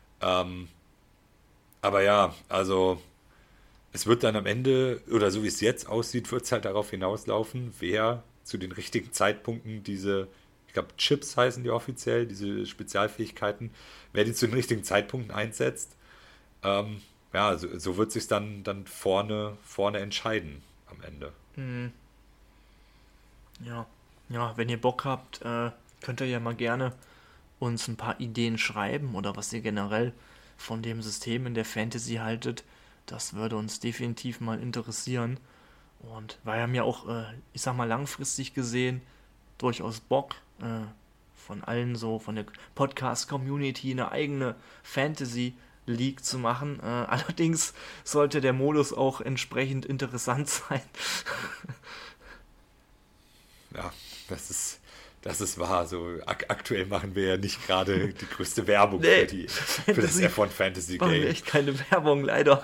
Aber ja, also es wird dann am Ende, oder so wie es jetzt aussieht, wird es halt darauf hinauslaufen, wer zu den richtigen Zeitpunkten diese, ich glaube Chips heißen die offiziell, diese Spezialfähigkeiten, wer die zu den richtigen Zeitpunkten einsetzt. Ja, so wird sich dann vorne entscheiden am Ende. Ja, wenn ihr Bock habt, könnt ihr ja mal gerne uns ein paar Ideen schreiben oder was ihr generell von dem System in der Fantasy haltet. Das würde uns definitiv mal interessieren. Und wir haben ja auch, ich sag mal, langfristig gesehen durchaus Bock, von allen so, von der Podcast-Community eine eigene Fantasy-League zu machen. Allerdings sollte der Modus auch entsprechend interessant sein. Ja, das ist wahr. So, aktuell machen wir ja nicht gerade die größte Werbung für das F1 Fantasy Machen wir Game. echt keine Werbung, leider.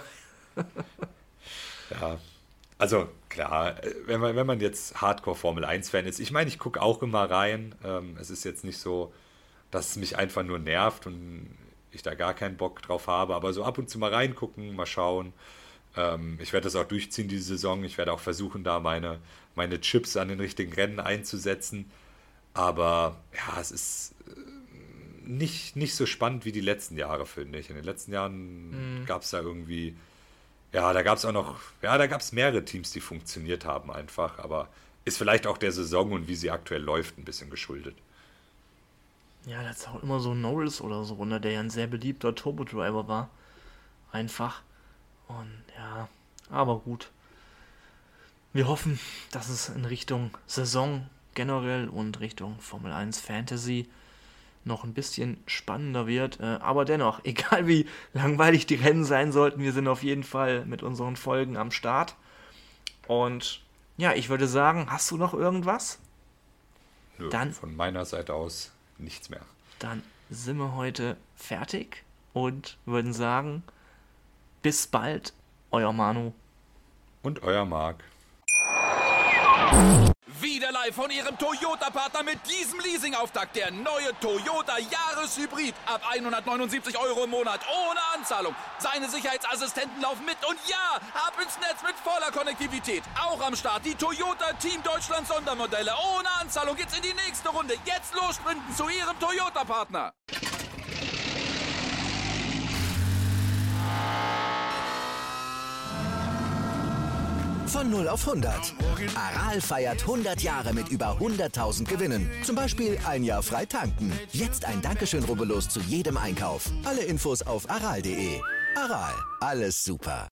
Ja, also klar, wenn man jetzt Hardcore Formel 1 Fan ist, ich meine, ich gucke auch immer rein. Es ist jetzt nicht so, dass es mich einfach nur nervt und ich da gar keinen Bock drauf habe, aber so ab und zu mal reingucken, mal schauen. Ich werde das auch durchziehen diese Saison. Ich werde auch versuchen, da meine Chips an den richtigen Rennen einzusetzen. Aber ja, es ist nicht so spannend wie die letzten Jahre, finde ich. In den letzten Jahren gab es da irgendwie, ja, da gab es mehrere Teams, die funktioniert haben einfach. Aber ist vielleicht auch der Saison und wie sie aktuell läuft ein bisschen geschuldet. Ja, da ist auch immer so Norris oder so, ne, der ja ein sehr beliebter Turbo-Driver war. Einfach. Und ja, aber gut. Wir hoffen, dass es in Richtung Saison generell und Richtung Formel 1 Fantasy noch ein bisschen spannender wird. Aber dennoch, egal wie langweilig die Rennen sein sollten, wir sind auf jeden Fall mit unseren Folgen am Start. Und ja, ich würde sagen, hast du noch irgendwas? Nö, Dann- von meiner Seite aus nichts mehr. Dann sind wir heute fertig und würden sagen, bis bald, euer Manu. Und euer Marc. Wieder live von Ihrem Toyota-Partner mit diesem Leasing-Auftakt. Der neue Toyota Jahreshybrid. Ab 179 Euro im Monat. Ohne Anzahlung. Seine Sicherheitsassistenten laufen mit. Und ja, ab ins Netz mit voller Konnektivität. Auch am Start die Toyota Team Deutschland Sondermodelle. Ohne Anzahlung geht's in die nächste Runde. Jetzt los sprinten zu Ihrem Toyota-Partner. Von 0 auf 100. Aral feiert 100 Jahre mit über 100.000 Gewinnen. Zum Beispiel ein Jahr frei tanken. Jetzt ein Dankeschön, rubbellos zu jedem Einkauf. Alle Infos auf aral.de. Aral, alles super.